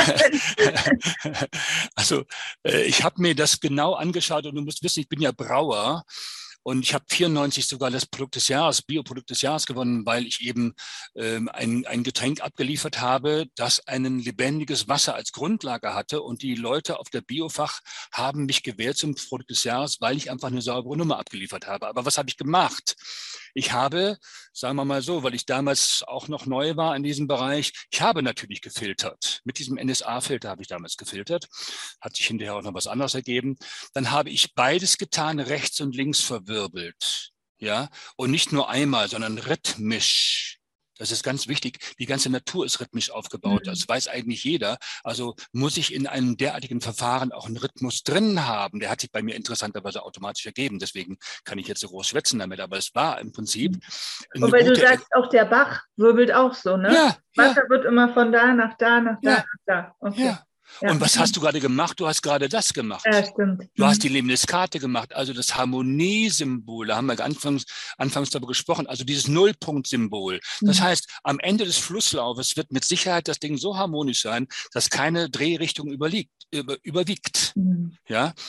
also äh, ich habe mir das genau angeschaut und du musst wissen, ich bin ja Brauer. Und ich habe vierundneunzig sogar das Produkt des Jahres, Bioprodukt des Jahres gewonnen, weil ich eben ähm, ein, ein Getränk abgeliefert habe, das ein lebendiges Wasser als Grundlage hatte. Und die Leute auf der Biofach haben mich gewählt zum Produkt des Jahres, weil ich einfach eine saubere Nummer abgeliefert habe. Aber was habe ich gemacht? Ich habe, sagen wir mal so, weil ich damals auch noch neu war in diesem Bereich, ich habe natürlich gefiltert. Mit diesem N S A-Filter habe ich damals gefiltert. Hat sich hinterher auch noch was anderes ergeben. Dann habe ich beides getan, rechts und links verwirbelt. Ja, und nicht nur einmal, sondern rhythmisch. Das ist ganz wichtig. Die ganze Natur ist rhythmisch aufgebaut. Das weiß eigentlich jeder. Also muss ich in einem derartigen Verfahren auch einen Rhythmus drin haben. Der hat sich bei mir interessanterweise automatisch ergeben. Deswegen kann ich jetzt so groß schwätzen damit. Aber es war im Prinzip. Und weil du sagst, auch der Bach wirbelt auch so, ne? Ja, Wasser ja. wird immer von da nach da, nach da, Ja. nach da. Okay. Ja. Ja. Und was hast du gerade gemacht? Du hast gerade das gemacht. Ja, stimmt. Du hast die Lemniskate gemacht, also das Harmoniesymbol, da haben wir anfangs, anfangs darüber gesprochen, also dieses Nullpunktsymbol. Das heißt, am Ende des Flusslaufes wird mit Sicherheit das Ding so harmonisch sein, dass keine Drehrichtung überliegt, über, überwiegt. Mhm. Ja?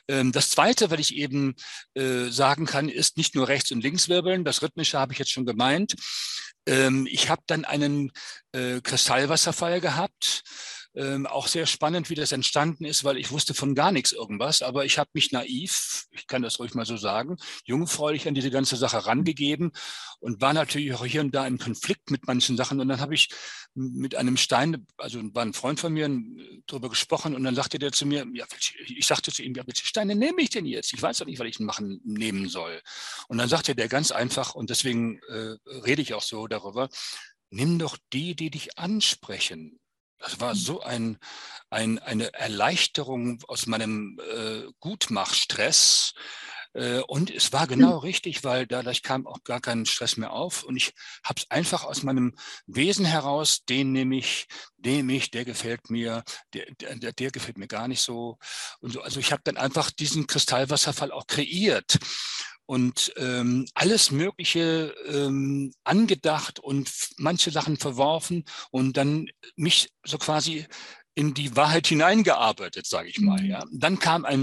Ähm, das Zweite, was ich eben äh, sagen kann, ist nicht nur Rechts- und Linkswirbeln. Das Rhythmische habe ich jetzt schon gemeint. Ähm, ich habe dann einen äh, Kristallwasserfall gehabt. Ähm, auch sehr spannend, wie das entstanden ist, weil ich wusste von gar nichts irgendwas, aber ich habe mich naiv, ich kann das ruhig mal so sagen, jungfräulich an diese ganze Sache rangegeben und war natürlich auch hier und da im Konflikt mit manchen Sachen. Und dann habe ich mit einem Stein, also war ein Freund von mir, darüber gesprochen und dann sagte der zu mir, ja, ich sagte zu ihm, ja, welche Steine nehme ich denn jetzt? Ich weiß doch nicht, was ich machen, nehmen soll. Und dann sagte der ganz einfach, und deswegen äh, rede ich auch so darüber, nimm doch die, die dich ansprechen. Das war so ein, ein, eine Erleichterung aus meinem äh, Gutmachstress. Äh, und es war genau richtig, weil dadurch kam auch gar kein Stress mehr auf. Und ich habe es einfach aus meinem Wesen heraus, den nehme ich, den nehme ich, der gefällt mir, der, der, der gefällt mir gar nicht so. Und so. Also ich habe dann einfach diesen Kristallwasserfall auch kreiert und ähm, alles Mögliche ähm, angedacht und manche Sachen verworfen und dann mich so quasi in die Wahrheit hineingearbeitet, sage ich mal. Ja. Dann kam ein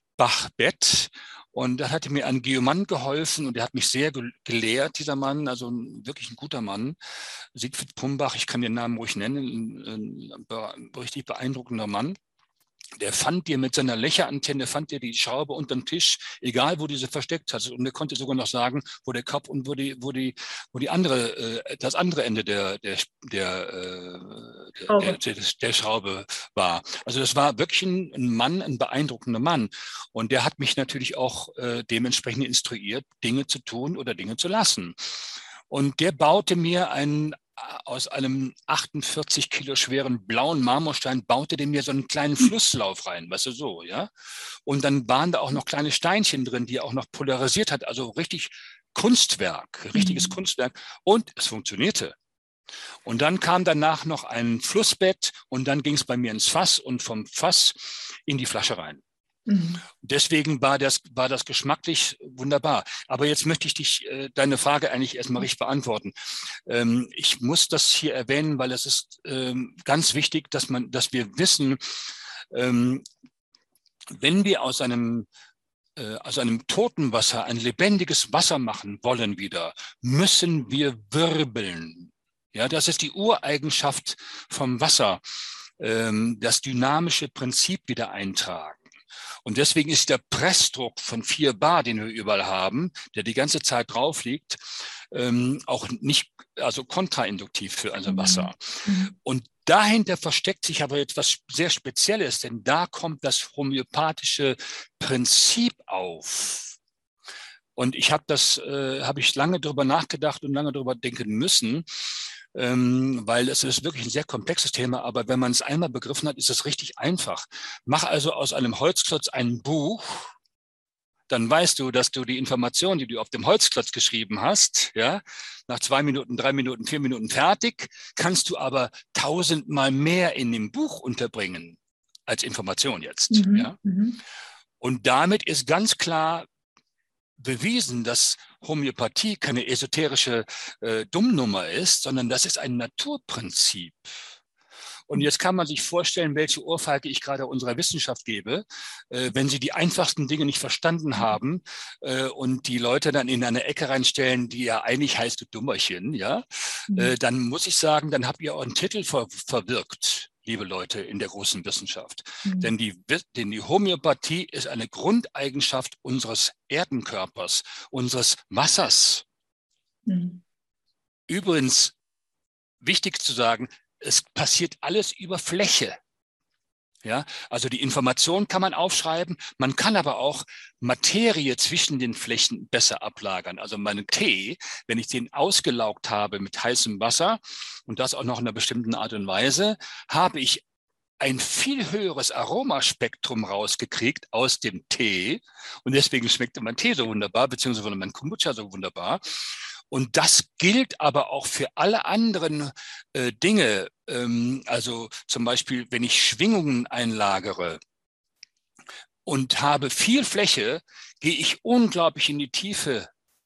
Bachbett und da hatte mir ein Geomant geholfen und der hat mich sehr ge gelehrt, dieser Mann, also ein, wirklich ein guter Mann. Siegfried Pumbach, ich kann den Namen ruhig nennen, ein, ein, ein richtig beeindruckender Mann. Der fand dir mit seiner Löcherantenne, fand dir die Schraube unterm Tisch, egal wo die sie versteckt hat. Und er konnte sogar noch sagen, wo der Kopf und wo die, wo die, wo die andere, äh, das andere Ende der, der, der, äh, der, der, der Schraube war. Also das war wirklich ein, ein Mann, ein beeindruckender Mann. Und der hat mich natürlich auch äh, dementsprechend instruiert, Dinge zu tun oder Dinge zu lassen. Und der baute mir einen aus einem achtundvierzig Kilo schweren blauen Marmorstein baute der mir so einen kleinen Flusslauf rein, weißt du, so, ja. Und dann waren da auch noch kleine Steinchen drin, die er auch noch polarisiert hat, also richtig Kunstwerk, richtiges mhm. Kunstwerk. Und es funktionierte. Und dann kam danach noch ein Flussbett und dann ging es bei mir ins Fass und vom Fass in die Flasche rein. Mhm. Deswegen war das, war das geschmacklich wunderbar. Aber jetzt möchte ich dich, äh, deine Frage eigentlich erstmal richtig beantworten. Ähm, ich muss das hier erwähnen, weil es ist ähm, ganz wichtig, dass man, dass wir wissen, ähm, wenn wir aus einem äh, aus einem toten Wasser ein lebendiges Wasser machen wollen wieder, müssen wir wirbeln. Ja, das ist die Ureigenschaft vom Wasser, ähm, das dynamische Prinzip wieder eintragen. Und deswegen ist der Pressdruck von vier Bar, den wir überall haben, der die ganze Zeit drauf liegt, ähm, auch nicht, also kontrainduktiv für unser Wasser. Mhm. Und dahinter versteckt sich aber etwas sehr Spezielles, denn da kommt das homöopathische Prinzip auf. Und ich habe das, äh, habe ich lange darüber nachgedacht und lange darüber denken müssen, ähm, weil es ist wirklich ein sehr komplexes Thema, aber wenn man es einmal begriffen hat, ist es richtig einfach. Mach also aus einem Holzklotz ein Buch, dann weißt du, dass du die Informationen, die du auf dem Holzklotz geschrieben hast, ja, nach zwei Minuten, drei Minuten, vier Minuten fertig, kannst du aber tausendmal mehr in dem Buch unterbringen als Information jetzt. Mhm, ja. Mhm. Und damit ist ganz klar bewiesen, dass Homöopathie keine esoterische äh, Dummnummer ist, sondern das ist ein Naturprinzip. Und jetzt kann man sich vorstellen, welche Ohrfeige ich gerade unserer Wissenschaft gebe, äh, wenn sie die einfachsten Dinge nicht verstanden haben äh, und die Leute dann in eine Ecke reinstellen, die ja eigentlich heißt, du Dummerchen, ja, äh, dann muss ich sagen, dann habt ihr euren Titel ver verwirkt, liebe Leute in der großen Wissenschaft. Mhm. Denn, die, denn die Homöopathie ist eine Grundeigenschaft unseres Erdenkörpers, unseres Wassers. Mhm. Übrigens, wichtig zu sagen, es passiert alles über Fläche. Ja, also die Information kann man aufschreiben, man kann aber auch Materie zwischen den Flächen besser ablagern. Also meinen Tee, wenn ich den ausgelaugt habe mit heißem Wasser und das auch noch in einer bestimmten Art und Weise, habe ich ein viel höheres Aromaspektrum rausgekriegt aus dem Tee und deswegen schmeckte mein Tee so wunderbar, beziehungsweise mein Kombucha so wunderbar. Und das gilt aber auch für alle anderen äh, Dinge. Ähm, also zum Beispiel, wenn ich Schwingungen einlagere und habe viel Fläche, gehe ich unglaublich in die Tiefe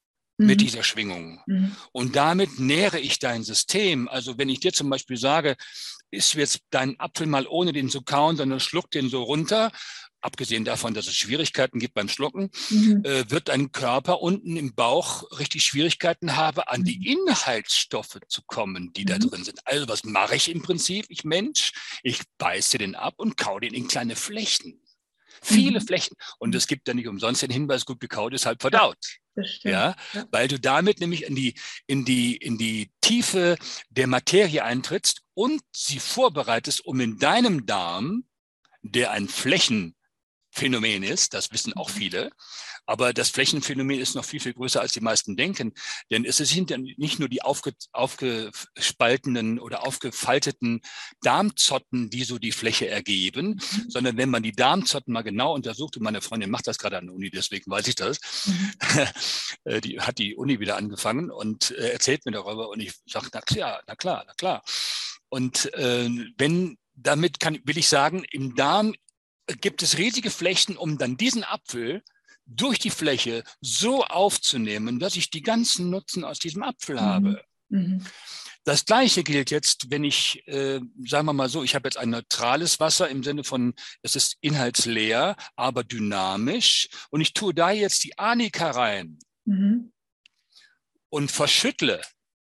mit Mhm. dieser Schwingung. Mhm. Und damit nähere ich dein System. Also wenn ich dir zum Beispiel sage, isst jetzt deinen Apfel mal ohne den zu kauen, sondern schluck den so runter, abgesehen davon, dass es Schwierigkeiten gibt beim Schlucken, Mhm. äh, wird dein Körper unten im Bauch richtig Schwierigkeiten haben, an die Inhaltsstoffe zu kommen, die da Mhm. drin sind. Also was mache ich im Prinzip, ich Mensch? Ich beiße den ab und kau den in kleine Flächen. Viele Mhm. Flächen. Und es gibt ja nicht umsonst den Hinweis, gut gekaut ist halb Ja, verdaut. das stimmt. Ja, Ja. weil du damit nämlich in die, in die, in die Tiefe der Materie eintrittst und sie vorbereitest, um in deinem Darm, der ein Flächenphänomen ist, das wissen auch viele, aber das Flächenphänomen ist noch viel, viel größer, als die meisten denken. Denn es sind ja nicht nur die aufge, aufgespaltenen oder aufgefalteten Darmzotten, die so die Fläche ergeben, Mhm. sondern wenn man die Darmzotten mal genau untersucht, und meine Freundin macht das gerade an der Uni, deswegen weiß ich das, Mhm. die hat die Uni wieder angefangen und äh, erzählt mir darüber und ich sage, na klar, na klar, na klar. Und äh, wenn, damit kann, will ich sagen, im Darm gibt es riesige Flächen, um dann diesen Apfel durch die Fläche so aufzunehmen, dass ich die ganzen Nutzen aus diesem Apfel habe. Mhm. Das Gleiche gilt jetzt, wenn ich, äh, sagen wir mal so, ich habe jetzt ein neutrales Wasser im Sinne von, es ist inhaltsleer, aber dynamisch und ich tue da jetzt die Arnika rein Mhm. und verschüttle,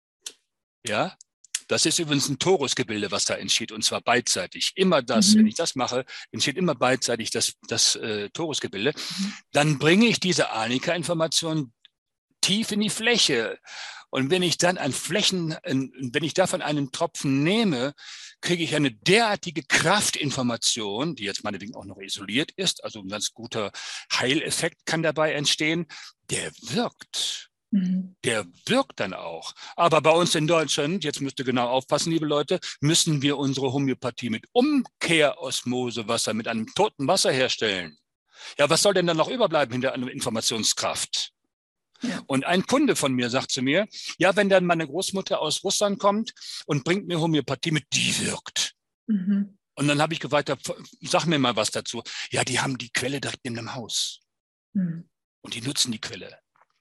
ja, das ist übrigens ein Torusgebilde, was da entsteht, und zwar beidseitig. Immer das, wenn Mhm. ich das mache, entsteht immer beidseitig das, das äh, Torusgebilde. Mhm. Dann bringe ich diese Arnika-Information tief in die Fläche. Und wenn ich dann ein Flächen, wenn ich davon einen Tropfen nehme, kriege ich eine derartige Kraftinformation, die jetzt meinetwegen auch noch isoliert ist, also ein ganz guter Heileffekt kann dabei entstehen, der wirkt. Mhm. Der wirkt dann auch. Aber bei uns in Deutschland, jetzt müsst ihr genau aufpassen, liebe Leute, müssen wir unsere Homöopathie mit Umkehrosmosewasser, mit einem toten Wasser herstellen. Ja, was soll denn dann noch überbleiben hinter einer Informationskraft? Ja. Und ein Kunde von mir sagt zu mir, ja, wenn dann meine Großmutter aus Russland kommt und bringt mir Homöopathie mit, die wirkt. Mhm. Und dann habe ich gefragt, sag mir mal was dazu. Ja, die haben die Quelle direkt in dem Haus. Mhm. Und die nutzen die Quelle.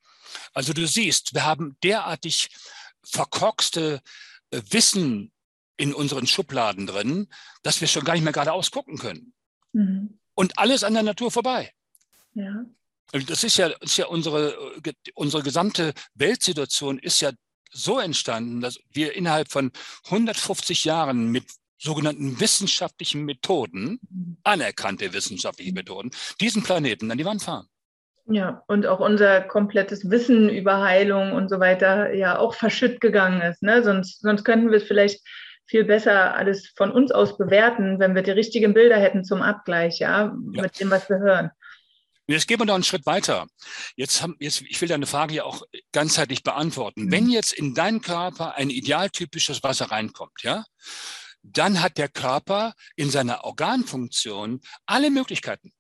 Also du siehst, wir haben derartig verkorkste äh, Wissen in unseren Schubladen drin, dass wir schon gar nicht mehr geradeaus gucken können. Mhm. Und alles an der Natur vorbei. Ja. Das ist ja, ist ja unsere, unsere gesamte Weltsituation ist ja so entstanden, dass wir innerhalb von hundertfünfzig Jahren mit sogenannten wissenschaftlichen Methoden, anerkannte wissenschaftliche Methoden, diesen Planeten an die Wand fahren. Ja, und auch unser komplettes Wissen über Heilung und so weiter ja auch verschütt gegangen ist. Ne? Sonst, sonst könnten wir es vielleicht viel besser alles von uns aus bewerten, wenn wir die richtigen Bilder hätten zum Abgleich, ja, Ja. mit dem, was wir hören. Jetzt gehen wir noch einen Schritt weiter. Jetzt haben, jetzt, ich will deine Frage ja auch ganzheitlich beantworten. Mhm. Wenn jetzt in deinen Körper ein idealtypisches Wasser reinkommt, ja, dann hat der Körper in seiner Organfunktion alle Möglichkeiten.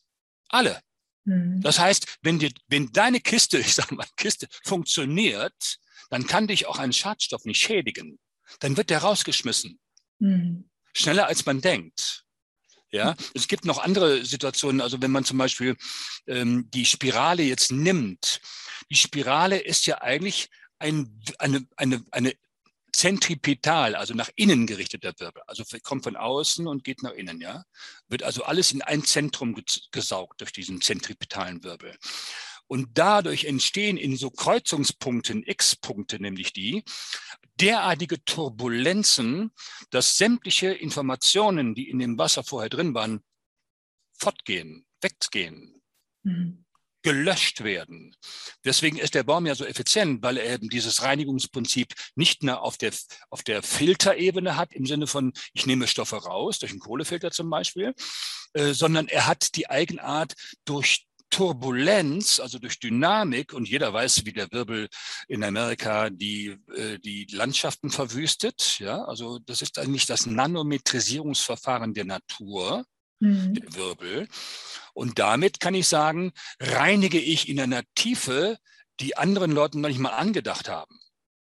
Alle. Mhm. Das heißt, wenn, dir, wenn deine Kiste, ich sage mal Kiste, funktioniert, dann kann dich auch ein Schadstoff nicht schädigen. Dann wird der rausgeschmissen. Mhm. Schneller als man denkt. Ja, es gibt noch andere Situationen, also wenn man zum Beispiel ähm, die Spirale jetzt nimmt. Die Spirale ist ja eigentlich ein, eine, eine, eine zentripetal, also nach innen gerichteter Wirbel. Also kommt von außen und geht nach innen, ja. Wird also alles in ein Zentrum gesaugt durch diesen zentripetalen Wirbel. Und dadurch entstehen in so Kreuzungspunkten, X-Punkte nämlich die, derartige Turbulenzen, dass sämtliche Informationen, die in dem Wasser vorher drin waren, fortgehen, weggehen, Mhm. gelöscht werden. Deswegen ist der Baum ja so effizient, weil er eben dieses Reinigungsprinzip nicht nur auf der, auf der Filterebene hat, im Sinne von, ich nehme Stoffe raus, durch einen Kohlefilter zum Beispiel, äh, sondern er hat die Eigenart, durch Turbulenz, also durch Dynamik, und jeder weiß, wie der Wirbel in Amerika die, äh, die Landschaften verwüstet. Ja? Also das ist eigentlich das Nanometrisierungsverfahren der Natur, Mhm. der Wirbel. Und damit kann ich sagen, reinige ich in einer Tiefe, die anderen Leuten noch nicht mal angedacht haben.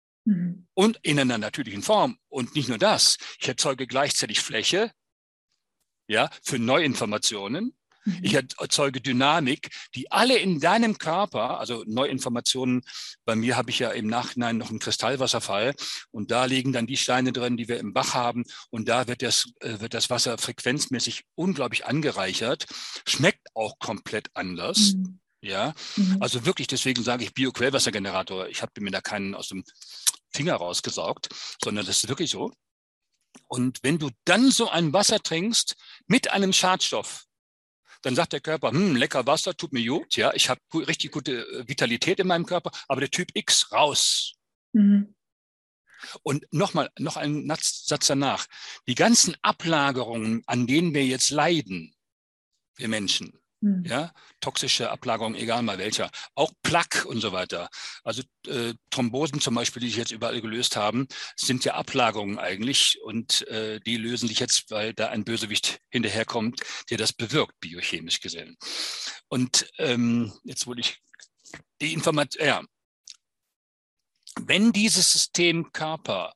Mhm. Und in einer natürlichen Form. Und nicht nur das, ich erzeuge gleichzeitig Fläche, ja, für Neuinformationen. Ich erzeuge Dynamik, die alle in deinem Körper, also Neuinformationen, bei mir habe ich ja im Nachhinein noch einen Kristallwasserfall und da liegen dann die Steine drin, die wir im Bach haben und da wird das, wird das Wasser frequenzmäßig unglaublich angereichert, schmeckt auch komplett anders. Mhm. Ja, mhm. Also wirklich, deswegen sage ich Bio-Quellwassergenerator. Ich habe mir da keinen aus dem Finger rausgesaugt, sondern das ist wirklich so. Und wenn du dann so ein Wasser trinkst mit einem Schadstoff, dann sagt der Körper, hm, lecker Wasser, tut mir gut, ja, ich habe richtig gute Vitalität in meinem Körper, aber der Typ X raus. Mhm. Und nochmal, noch ein Satz danach. Die ganzen Ablagerungen, an denen wir jetzt leiden, wir Menschen, mhm. ja, toxische Ablagerungen, egal mal welcher, auch Plaque und so weiter. Also äh, Thrombosen zum Beispiel, die sich jetzt überall gelöst haben, sind ja Ablagerungen eigentlich und äh, die lösen sich jetzt, weil da ein Bösewicht hinterherkommt, der das bewirkt, biochemisch gesehen. Und ähm, jetzt wollte ich die Information, ja, wenn dieses System Körper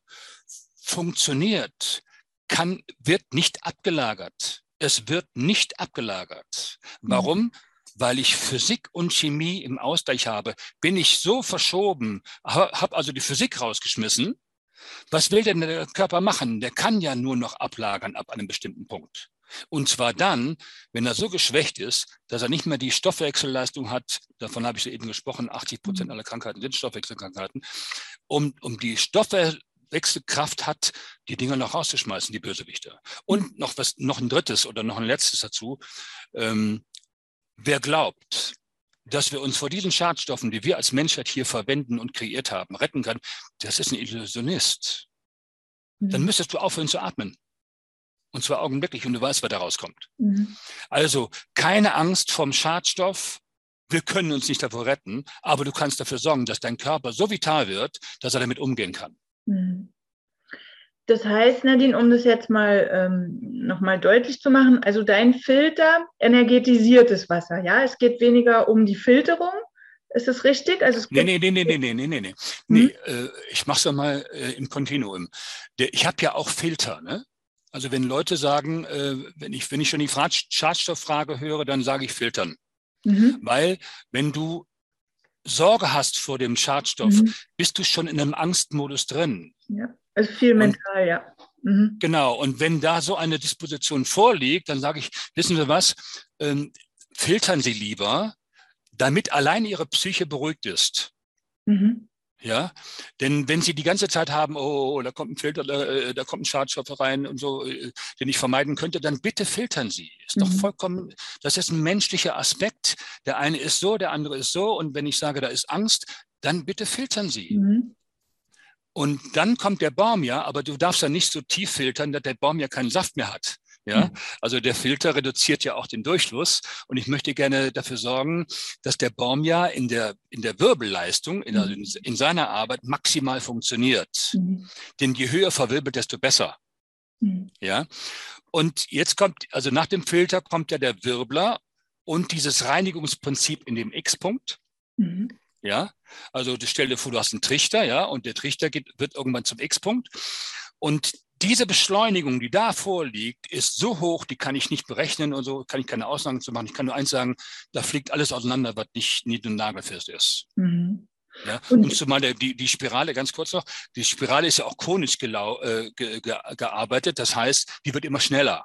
funktioniert, kann, wird nicht abgelagert. Es wird nicht abgelagert. Warum? Mhm. Weil ich Physik und Chemie im Ausgleich habe. Bin ich so verschoben, habe also die Physik rausgeschmissen. Was will denn der Körper machen? Der kann ja nur noch ablagern ab einem bestimmten Punkt. Und zwar dann, wenn er so geschwächt ist, dass er nicht mehr die Stoffwechselleistung hat, davon habe ich eben gesprochen, achtzig Prozent aller Krankheiten sind Stoffwechselkrankheiten, um, um die Stoffwechselkraft hat, die Dinger noch rauszuschmeißen, die Bösewichte. Und noch, was, noch ein drittes oder noch ein letztes dazu. Ähm, wer glaubt, dass wir uns vor diesen Schadstoffen, die wir als Menschheit hier verwenden und kreiert haben, retten können, das ist ein Illusionist. Mhm. Dann müsstest du aufhören zu atmen. Und zwar augenblicklich, und du weißt, was da rauskommt. Mhm. Also keine Angst vom Schadstoff. Wir können uns nicht davor retten, aber du kannst dafür sorgen, dass dein Körper so vital wird, dass er damit umgehen kann. Mhm. Das heißt, Nadine, um das jetzt mal ähm, nochmal deutlich zu machen, also dein Filter energetisiert das Wasser, ja? Es geht weniger um die Filterung. Ist das richtig? Also es nee, nee, nee, nee, nee, nee, nee, nee, nee. Hm? nee äh, ich mache es ja mal äh, im Kontinuum. Der, ich habe ja auch Filter, ne? Also wenn Leute sagen, äh, wenn ich wenn ich schon die Schadstofffrage höre, dann sage ich filtern. Mhm. Weil wenn du Sorge hast vor dem Schadstoff, mhm. bist du schon in einem Angstmodus drin. Ja, also viel mental, und, ja. Mhm. Genau, und wenn da so eine Disposition vorliegt, dann sage ich, wissen Sie was, ähm, filtern Sie lieber, damit allein Ihre Psyche beruhigt ist. Mhm. Ja, denn wenn Sie die ganze Zeit haben, oh, da kommt ein Filter, da, da kommt ein Schadstoff rein und so, den ich vermeiden könnte, dann bitte filtern Sie. Ist mhm. doch vollkommen, das ist ein menschlicher Aspekt. Der eine ist so, der andere ist so. Und wenn ich sage, da ist Angst, dann bitte filtern Sie. Mhm. Und dann kommt der Baum ja, aber du darfst ja nicht so tief filtern, dass der Baum ja keinen Saft mehr hat. Ja, also der Filter reduziert ja auch den Durchfluss und ich möchte gerne dafür sorgen, dass der Baum ja in der, in der Wirbelleistung, in, also in, in seiner Arbeit maximal funktioniert. Mhm. Denn je höher verwirbelt, desto besser. Mhm. Ja, und jetzt kommt, also nach dem Filter kommt ja der Wirbler und dieses Reinigungsprinzip in dem X-Punkt. Mhm. Ja, also stell dir vor, du hast einen Trichter, ja, und der Trichter geht, wird irgendwann zum X-Punkt und diese Beschleunigung, die da vorliegt, ist so hoch, die kann ich nicht berechnen und so kann ich keine Aussagen zu machen. Ich kann nur eins sagen, da fliegt alles auseinander, was nicht nied- und nagelfest ist. Mhm. Ja, und, und zumal der, die, die Spirale, ganz kurz noch, die Spirale ist ja auch konisch gelau, äh, ge, ge, gearbeitet, das heißt, die wird immer schneller.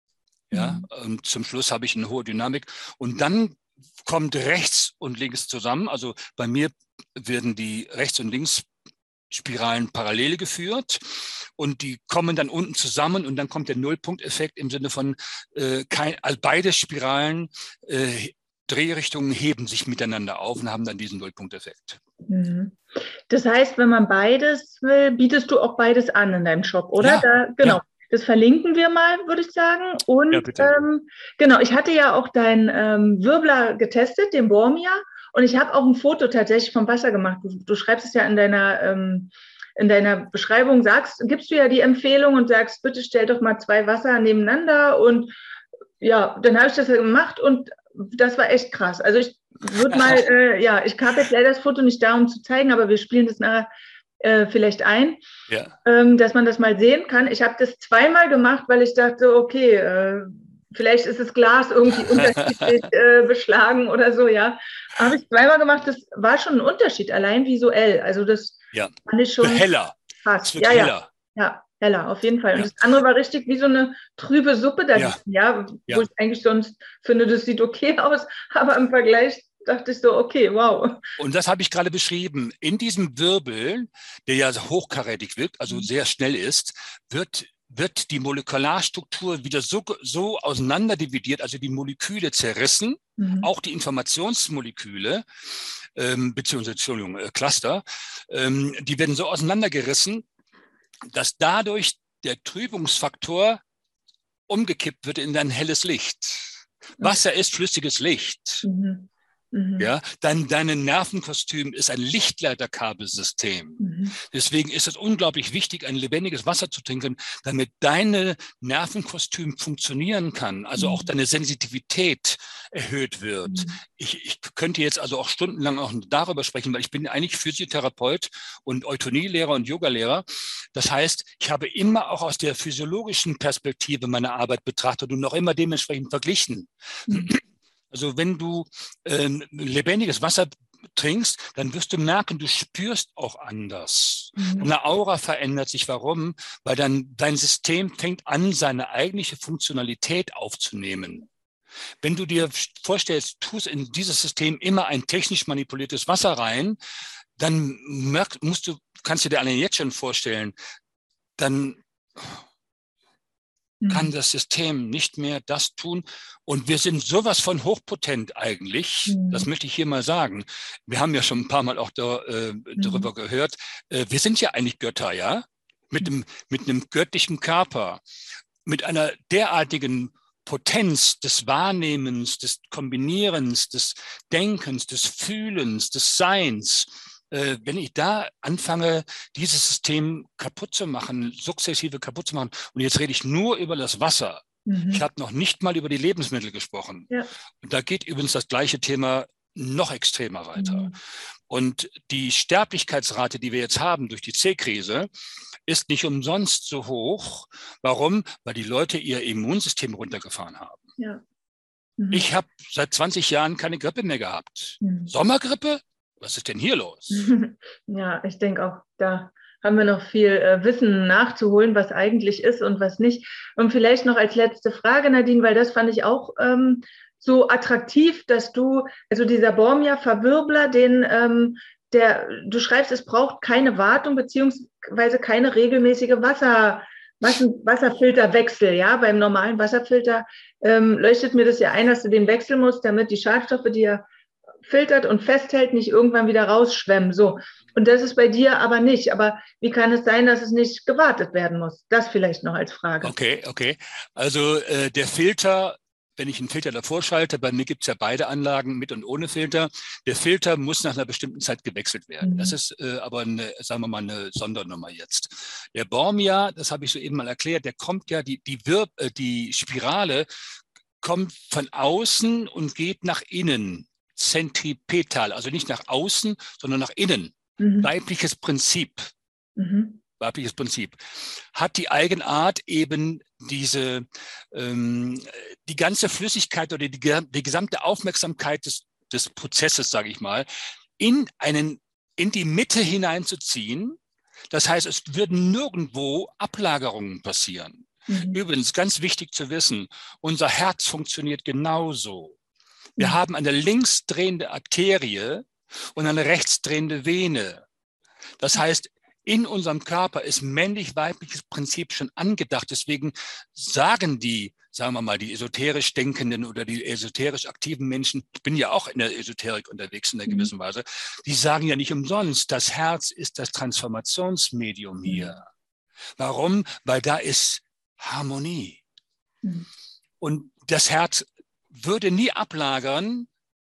Ja, mhm. Und zum Schluss habe ich eine hohe Dynamik und dann kommt rechts und links zusammen. Also bei mir werden die rechts und links Spiralen parallel geführt und die kommen dann unten zusammen und dann kommt der Nullpunkteffekt im Sinne von äh, kein, also beide Spiralen, äh, Drehrichtungen heben sich miteinander auf und haben dann diesen Nullpunkteffekt. Das heißt, wenn man beides will, bietest du auch beides an in deinem Shop, oder? Ja, da, genau. Ja. Das verlinken wir mal, würde ich sagen. Und ja, ähm, genau, ich hatte ja auch deinen ähm, Wirbler getestet, den Bormia. Und ich habe auch ein Foto tatsächlich vom Wasser gemacht. Du, du schreibst es ja in deiner, ähm, in deiner Beschreibung, sagst, gibst du ja die Empfehlung und sagst, bitte stell doch mal zwei Wasser nebeneinander. Und ja, dann habe ich das ja gemacht und das war echt krass. Also ich würde mal, äh, ja, ich habe jetzt leider das Foto nicht da, um zu zeigen, aber wir spielen das nachher äh, vielleicht ein, ja. ähm, dass man das mal sehen kann. Ich habe das zweimal gemacht, weil ich dachte, okay, äh, vielleicht ist das Glas irgendwie unterschiedlich äh, beschlagen oder so, ja. Habe ich zweimal gemacht, das war schon ein Unterschied, allein visuell. Also das Ja, fand ich es wird schon heller. krass. Es wird Ja, ja, heller. ja, heller, auf jeden Fall. Und Ja, das andere war richtig wie so eine trübe Suppe dagegen, ja, ja, wo ja. ich eigentlich sonst finde, das sieht okay aus, aber im Vergleich dachte ich so, okay, wow. Und das habe ich gerade beschrieben. In diesem Wirbel, der ja hochkarätig wirkt, also sehr schnell ist, wird, wird die Molekularstruktur wieder so, so auseinanderdividiert, also die Moleküle zerrissen, Mhm. auch die Informationsmoleküle, ähm, beziehungsweise, Entschuldigung, äh, Cluster, ähm, die werden so auseinandergerissen, dass dadurch der Trübungsfaktor umgekippt wird in ein helles Licht. Wasser ist flüssiges Licht. Mhm. Mhm. Ja, dein, dein Nervenkostüm ist ein Lichtleiterkabelsystem. Mhm. Deswegen ist es unglaublich wichtig, ein lebendiges Wasser zu trinken, damit deine Nervenkostüm funktionieren kann, also auch deine Sensitivität erhöht wird. Mhm. Ich, ich könnte jetzt also auch stundenlang auch darüber sprechen, weil ich bin eigentlich Physiotherapeut und Euthonielehrer und Yogalehrer. Das heißt, ich habe immer auch aus der physiologischen Perspektive meine Arbeit betrachtet und noch immer dementsprechend verglichen. Mhm. Also wenn du ähm, lebendiges Wasser trinkst, dann wirst du merken, du spürst auch anders. Mhm. Deine Aura verändert sich. Warum? Weil dann dein System fängt an, seine eigentliche Funktionalität aufzunehmen. Wenn du dir vorstellst, tust in dieses System immer ein technisch manipuliertes Wasser rein, dann merkst, musst du, kannst du dir alle jetzt schon vorstellen, dann kann das System nicht mehr das tun. Und wir sind sowas von hochpotent eigentlich. Mhm. Das möchte ich hier mal sagen. Wir haben ja schon ein paar Mal auch da, äh, darüber mhm. gehört. Äh, wir sind ja eigentlich Götter, ja? Mit dem, mit einem göttlichen Körper. Mit einer derartigen Potenz des Wahrnehmens, des Kombinierens, des Denkens, des Fühlens, des Seins. Wenn ich da anfange, dieses System kaputt zu machen, sukzessive kaputt zu machen, und jetzt rede ich nur über das Wasser. Mhm. Ich habe noch nicht mal über die Lebensmittel gesprochen. Ja. Und da geht übrigens das gleiche Thema noch extremer weiter. Mhm. Und die Sterblichkeitsrate, die wir jetzt haben durch die C-Krise, ist nicht umsonst so hoch. Warum? Weil die Leute ihr Immunsystem runtergefahren haben. Ja. Mhm. Ich habe seit zwanzig Jahren keine Grippe mehr gehabt. Mhm. Sommergrippe? Was ist denn hier los? Ja, ich denke auch, da haben wir noch viel äh, Wissen nachzuholen, was eigentlich ist und was nicht. Und vielleicht noch als letzte Frage, Nadine, weil das fand ich auch ähm, so attraktiv, dass du, also dieser Bormia-Verwirbler, den ähm, der, du schreibst, es braucht keine Wartung beziehungsweise keine regelmäßige Wasser, Wasserfilterwechsel. Ja, beim normalen Wasserfilter ähm, leuchtet mir das ja ein, dass du den wechseln musst, damit die Schadstoffe, die er filtert und festhält, nicht irgendwann wieder rausschwemmen. So. Und das ist bei dir aber nicht. Aber wie kann es sein, dass es nicht gewartet werden muss? Das vielleicht noch als Frage. Okay, okay. Also äh, der Filter, wenn ich einen Filter davor schalte, bei mir gibt es ja beide Anlagen mit und ohne Filter. Der Filter muss nach einer bestimmten Zeit gewechselt werden. Mhm. Das ist äh, aber, eine, sagen wir mal, eine Sondernummer jetzt. Der Bormia, das habe ich soeben mal erklärt, der kommt ja, die, die, Wirb, äh, die Spirale kommt von außen und geht nach innen. Zentripetal, also nicht nach außen, sondern nach innen. Mhm. Weibliches Prinzip. Mhm. Weibliches Prinzip. Hat die Eigenart, eben diese, ähm, die ganze Flüssigkeit oder die, die gesamte Aufmerksamkeit des, des Prozesses, sage ich mal, in einen, in die Mitte hineinzuziehen. Das heißt, es würden nirgendwo Ablagerungen passieren. Mhm. Übrigens, ganz wichtig zu wissen, unser Herz funktioniert genauso. Wir mhm. haben eine linksdrehende Arterie und eine rechtsdrehende Vene. Das heißt, in unserem Körper ist männlich-weibliches Prinzip schon angedacht. Deswegen sagen die, sagen wir mal, die esoterisch Denkenden oder die esoterisch aktiven Menschen, ich bin ja auch in der Esoterik unterwegs in einer gewissen Weise, die sagen ja nicht umsonst, das Herz ist das Transformationsmedium hier. Warum? Weil da ist Harmonie. Mhm. Und das Herz würde nie ablagern,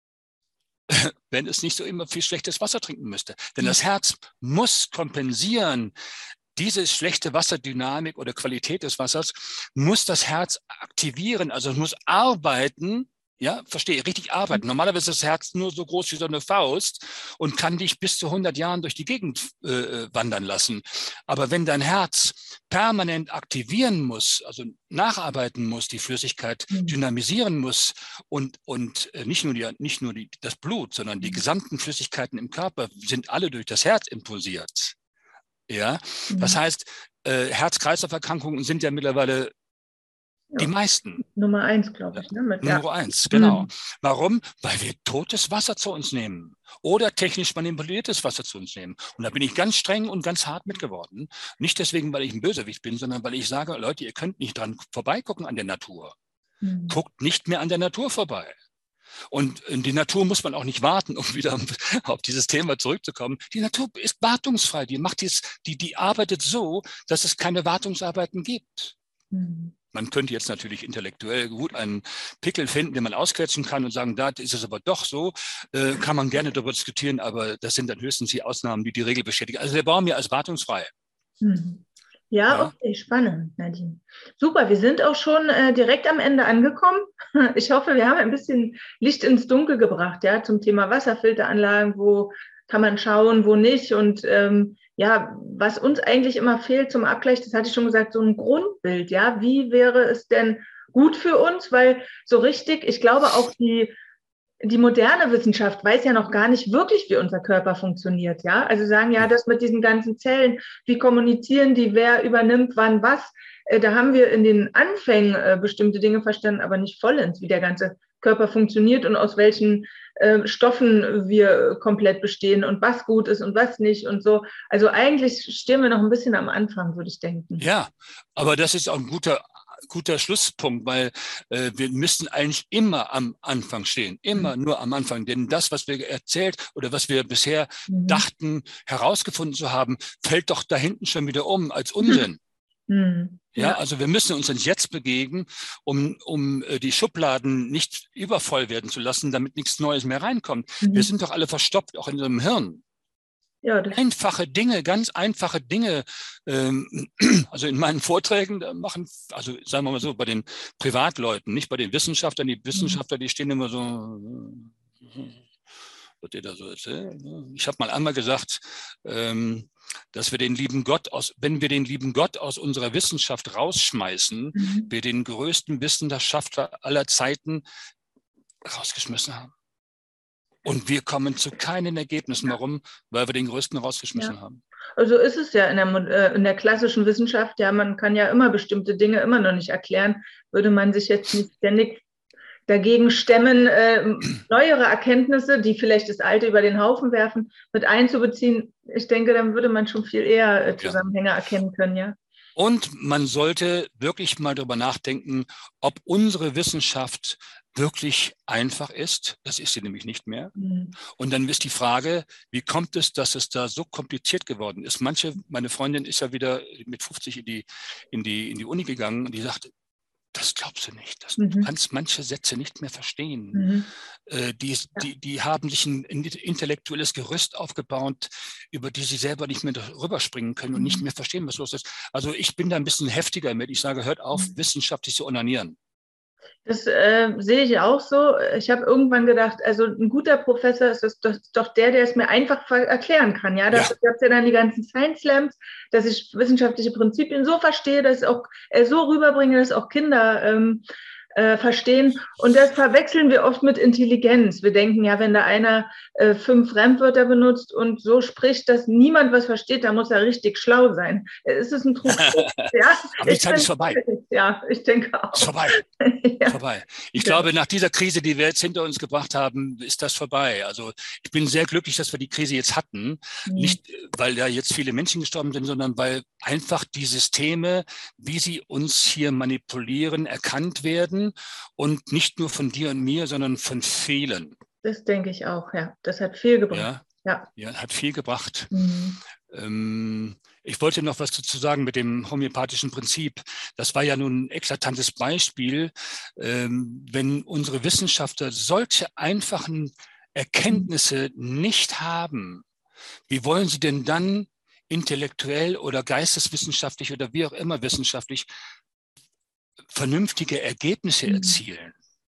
wenn es nicht so immer viel schlechtes Wasser trinken müsste. Denn das Herz muss kompensieren. Diese schlechte Wasserdynamik oder Qualität des Wassers muss das Herz aktivieren. Also es muss arbeiten, Ja, verstehe, richtig arbeiten. Normalerweise ist das Herz nur so groß wie so eine Faust und kann dich bis zu hundert Jahren durch die Gegend äh, wandern lassen. Aber wenn dein Herz permanent aktivieren muss, also nacharbeiten muss, die Flüssigkeit Mhm. dynamisieren muss und, und äh, nicht nur, die, nicht nur die, das Blut, sondern die gesamten Flüssigkeiten im Körper sind alle durch das Herz impulsiert. Ja, das Mhm. heißt, äh, Herz-Kreislauf-Erkrankungen sind ja mittlerweile die Ja. meisten. Nummer eins, glaube ich. Ne? Mit, ja. Nummer eins, genau. Mhm. Warum? Weil wir totes Wasser zu uns nehmen oder technisch manipuliertes Wasser zu uns nehmen. Und da bin ich ganz streng und ganz hart mit geworden. Nicht deswegen, weil ich ein Bösewicht bin, sondern weil ich sage, Leute, ihr könnt nicht dran vorbeigucken an der Natur. Mhm. Guckt nicht mehr an der Natur vorbei. Und in die Natur muss man auch nicht warten, um wieder auf dieses Thema zurückzukommen. Die Natur ist wartungsfrei. Die macht dies, die, die arbeitet so, dass es keine Wartungsarbeiten gibt. Mhm. Man könnte jetzt natürlich intellektuell gut einen Pickel finden, den man ausquetschen kann und sagen, da ist es aber doch so, äh, kann man gerne darüber diskutieren, aber das sind dann höchstens die Ausnahmen, die die Regel bestätigen. Also der Baum hier ist wartungsfrei. Mhm. Ja, Ja, okay, spannend, Nadine. Super, wir sind auch schon äh, direkt am Ende angekommen. Ich hoffe, wir haben ein bisschen Licht ins Dunkel gebracht, ja, zum Thema Wasserfilteranlagen, wo kann man schauen, wo nicht. Und ähm, ja, was uns eigentlich immer fehlt zum Abgleich, das hatte ich schon gesagt, so ein Grundbild, ja, wie wäre es denn gut für uns? Weil so richtig, ich glaube auch die die moderne Wissenschaft weiß ja noch gar nicht wirklich, wie unser Körper funktioniert, ja. Also sagen ja, das mit diesen ganzen Zellen, wie kommunizieren die, wer übernimmt wann was. Äh, da haben wir in den Anfängen äh, bestimmte Dinge verstanden, aber nicht vollends, wie der ganze Körper funktioniert und aus welchen äh, Stoffen wir komplett bestehen und was gut ist und was nicht und so. Also eigentlich stehen wir noch ein bisschen am Anfang, würde ich denken. ja, aber das ist auch ein guter, guter Schlusspunkt, weil äh, wir müssen eigentlich immer am Anfang stehen, immer nur am Anfang. Denn das, was wir erzählt oder was wir bisher Mhm. dachten, herausgefunden zu haben, fällt doch da hinten schon wieder um als Unsinn. Mhm. Ja, Ja. also wir müssen uns ins Jetzt begeben, um, um äh, die Schubladen nicht übervoll werden zu lassen, damit nichts Neues mehr reinkommt. Mhm. Wir sind doch alle verstopft, auch in unserem Hirn. Ja, das Einfache Dinge, ganz einfache Dinge. Ähm, also in meinen Vorträgen da machen, also sagen wir mal so, bei den Privatleuten, nicht bei den Wissenschaftlern. Die Wissenschaftler, die stehen immer so, was ihr da so erzählt. Ich habe mal einmal gesagt, ähm, dass wir den lieben Gott aus, wenn wir den lieben Gott aus unserer Wissenschaft rausschmeißen, Mhm. wir den größten Wissenschaftler aller Zeiten rausgeschmissen haben. Und wir kommen zu keinen Ergebnissen. Warum? Weil wir den größten rausgeschmissen Ja. haben. Also ist es ja in der, Mo- äh, in der klassischen Wissenschaft, ja, man kann ja immer bestimmte Dinge immer noch nicht erklären, würde man sich jetzt nicht ständig dagegen stemmen, äh, neuere Erkenntnisse, die vielleicht das Alte über den Haufen werfen, mit einzubeziehen. Ich denke, dann würde man schon viel eher äh, Zusammenhänge ja. erkennen können, ja. Und man sollte wirklich mal darüber nachdenken, ob unsere Wissenschaft wirklich einfach ist. Das ist sie nämlich nicht mehr. Mhm. Und dann ist die Frage, wie kommt es, dass es da so kompliziert geworden ist? Manche, meine Freundin ist ja wieder mit fünfzig in die, in die, in die Uni gegangen und die sagt, das glaubst du nicht. Das, Mhm. Du kannst manche Sätze nicht mehr verstehen. Mhm. Äh, die, die, die haben sich ein intellektuelles Gerüst aufgebaut, über die sie selber nicht mehr rüberspringen können und nicht mehr verstehen, was los ist. Also ich bin da ein bisschen heftiger mit. Ich sage, hört auf, Mhm. wissenschaftlich zu onanieren. Das äh, sehe ich auch so. Ich habe irgendwann gedacht, also ein guter Professor ist das, das ist doch der, der es mir einfach erklären kann. Ja, dafür Ja. gab es ja dann die ganzen Science Slams, dass ich wissenschaftliche Prinzipien so verstehe, dass ich auch äh, so rüberbringe, dass auch Kinder ähm, äh, verstehen. Und das verwechseln wir oft mit Intelligenz. Wir denken ja, wenn da einer äh, fünf Fremdwörter benutzt und so spricht, dass niemand was versteht, da muss er richtig schlau sein. Es ist ein Trugschluss. Ja, Aber die ich Zeit bin, ist vorbei. Ja, ich denke auch. Ist vorbei. Ja. Vorbei. Ich Genau. glaube, nach dieser Krise, die wir jetzt hinter uns gebracht haben, ist das vorbei. Also ich bin sehr glücklich, dass wir die Krise jetzt hatten. Mhm. Nicht, weil da jetzt viele Menschen gestorben sind, sondern weil einfach die Systeme, wie sie uns hier manipulieren, erkannt werden. Und nicht nur von dir und mir, sondern von vielen. Das denke ich auch, ja. Das hat viel gebracht. Ja, ja. ja hat viel gebracht. Mhm. Ähm, ich wollte noch was dazu sagen mit dem homöopathischen Prinzip. Das war ja nun ein eklatantes Beispiel. Ähm, wenn unsere Wissenschaftler solche einfachen Erkenntnisse nicht haben, wie wollen sie denn dann intellektuell oder geisteswissenschaftlich oder wie auch immer wissenschaftlich vernünftige Ergebnisse Mhm. erzielen?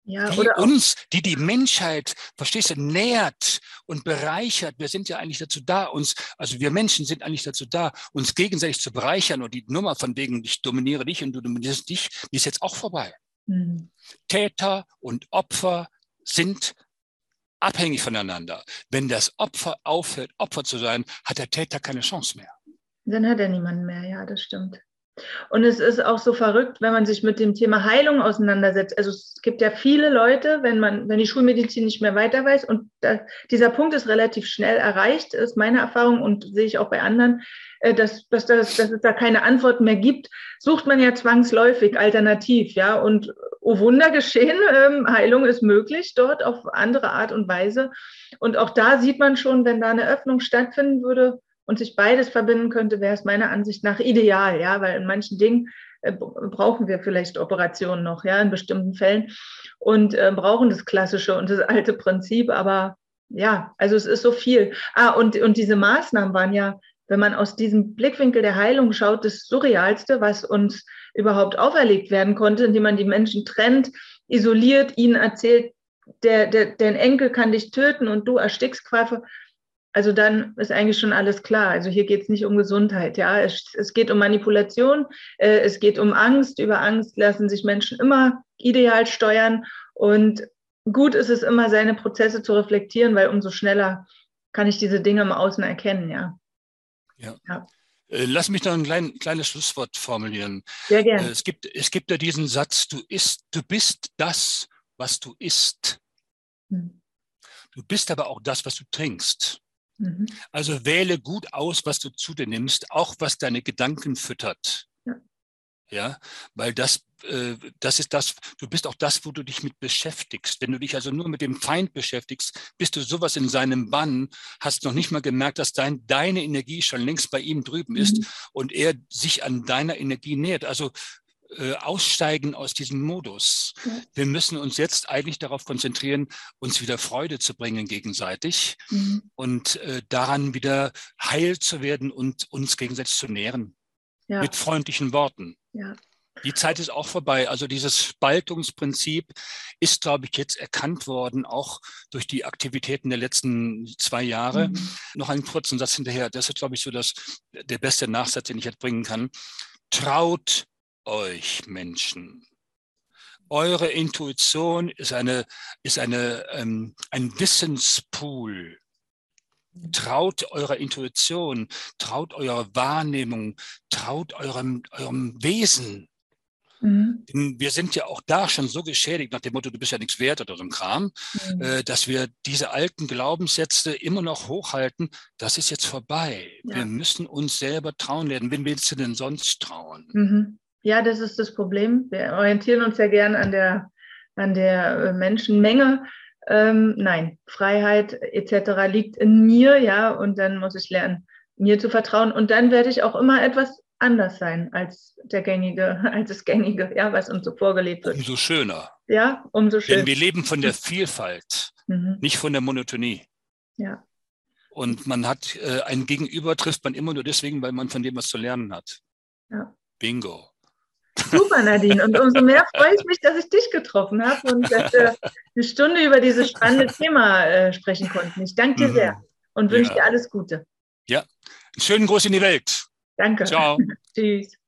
Ja, die oder auch, uns, die die Menschheit, verstehst du, nährt und bereichert. Wir sind ja eigentlich dazu da, uns, also wir Menschen sind eigentlich dazu da, uns gegenseitig zu bereichern. Und die Nummer von wegen, ich dominiere dich und du dominierst dich, die ist jetzt auch vorbei. hm. Täter und Opfer sind abhängig voneinander. Wenn das Opfer aufhört, Opfer zu sein, hat der Täter keine Chance mehr. Dann hat er niemanden mehr, ja, das stimmt. Und es ist auch so verrückt, wenn man sich mit dem Thema Heilung auseinandersetzt. Also es gibt ja viele Leute, wenn man, wenn die Schulmedizin nicht mehr weiter weiß, und da, dieser Punkt ist relativ schnell erreicht, ist meine Erfahrung und sehe ich auch bei anderen, äh, dass, dass, dass, dass es da keine Antworten mehr gibt, sucht man ja zwangsläufig alternativ, ja. Und oh Wunder geschehen, ähm, Heilung ist möglich dort auf andere Art und Weise. Und auch da sieht man schon, wenn da eine Öffnung stattfinden würde und sich beides verbinden könnte, wäre es meiner Ansicht nach ideal, ja, weil in manchen Dingen äh, brauchen wir vielleicht Operationen noch, ja, in bestimmten Fällen, und äh, brauchen das klassische und das alte Prinzip, aber ja, also es ist so viel. Ah, und, und diese Maßnahmen waren ja, wenn man aus diesem Blickwinkel der Heilung schaut, das Surrealste, was uns überhaupt auferlegt werden konnte, indem man die Menschen trennt, isoliert, ihnen erzählt, der, der, dein Enkel kann dich töten und du erstickst quasi. Also dann ist eigentlich schon alles klar. Also hier geht es nicht um Gesundheit, ja. Es, es geht um Manipulation, äh, es geht um Angst. Über Angst lassen sich Menschen immer ideal steuern. Und gut ist es immer, seine Prozesse zu reflektieren, weil umso schneller kann ich diese Dinge im Außen erkennen, ja. Ja. Ja. Äh, Lass mich noch ein klein, kleines Schlusswort formulieren. Sehr gerne. Äh, Es gibt, es gibt ja diesen Satz, du, isst, du bist das, was du isst. Hm. Du bist aber auch das, was du trinkst. Mhm. Also wähle gut aus, was du zu dir nimmst, auch was deine Gedanken füttert. Ja. Ja, weil das, äh, das ist das, du bist auch das, wo du dich mit beschäftigst. Wenn du dich also nur mit dem Feind beschäftigst, bist du sowas in seinem Bann, hast noch nicht mal gemerkt, dass dein, deine Energie schon längst bei ihm drüben ist, Mhm. und er sich an deiner Energie nähert. Also äh, aussteigen aus diesem Modus. Ja. Wir müssen uns jetzt eigentlich darauf konzentrieren, uns wieder Freude zu bringen gegenseitig, Mhm. und äh, daran wieder heil zu werden und uns gegenseitig zu nähren. Ja. Mit freundlichen Worten. Ja. Die Zeit ist auch vorbei. Also dieses Spaltungsprinzip ist, glaube ich, jetzt erkannt worden, auch durch die Aktivitäten der letzten zwei Jahre. Mhm. Noch einen kurzen Satz hinterher. Das ist, glaube ich, so das, der beste Nachsatz, den ich jetzt bringen kann. Traut euch, Menschen. Eure Intuition ist, eine, ist eine, ähm, ein Wissenspool. Traut eurer Intuition, traut eurer Wahrnehmung, traut eurem, eurem Wesen. Mhm. Denn wir sind ja auch da schon so geschädigt nach dem Motto, du bist ja nichts wert oder so ein Kram, Mhm. äh, dass wir diese alten Glaubenssätze immer noch hochhalten. Das ist jetzt vorbei. Ja. Wir müssen uns selber trauen lernen. Wen willst du denn sonst trauen? Mhm. Ja, das ist das Problem. Wir orientieren uns ja gern an der, an der äh, Menschenmenge. Ähm, nein, Freiheit et cetera liegt in mir, ja, und dann muss ich lernen, mir zu vertrauen. Und dann werde ich auch immer etwas anders sein als der gängige, als das Gängige, ja, was uns so vorgelebt wird. Umso schöner. Ja, umso schöner. Denn wir leben von der Vielfalt, Mhm. nicht von der Monotonie. Ja. Und man hat äh, ein Gegenüber, trifft man immer nur deswegen, weil man von dem was zu lernen hat. Ja. Bingo. Super, Nadine. Und umso mehr freue ich mich, dass ich dich getroffen habe und dass wir eine Stunde über dieses spannende Thema äh, sprechen konnten. Ich danke dir sehr und wünsche Ja. dir alles Gute. Ja, einen schönen Gruß in die Welt. Danke. Ciao. Tschüss.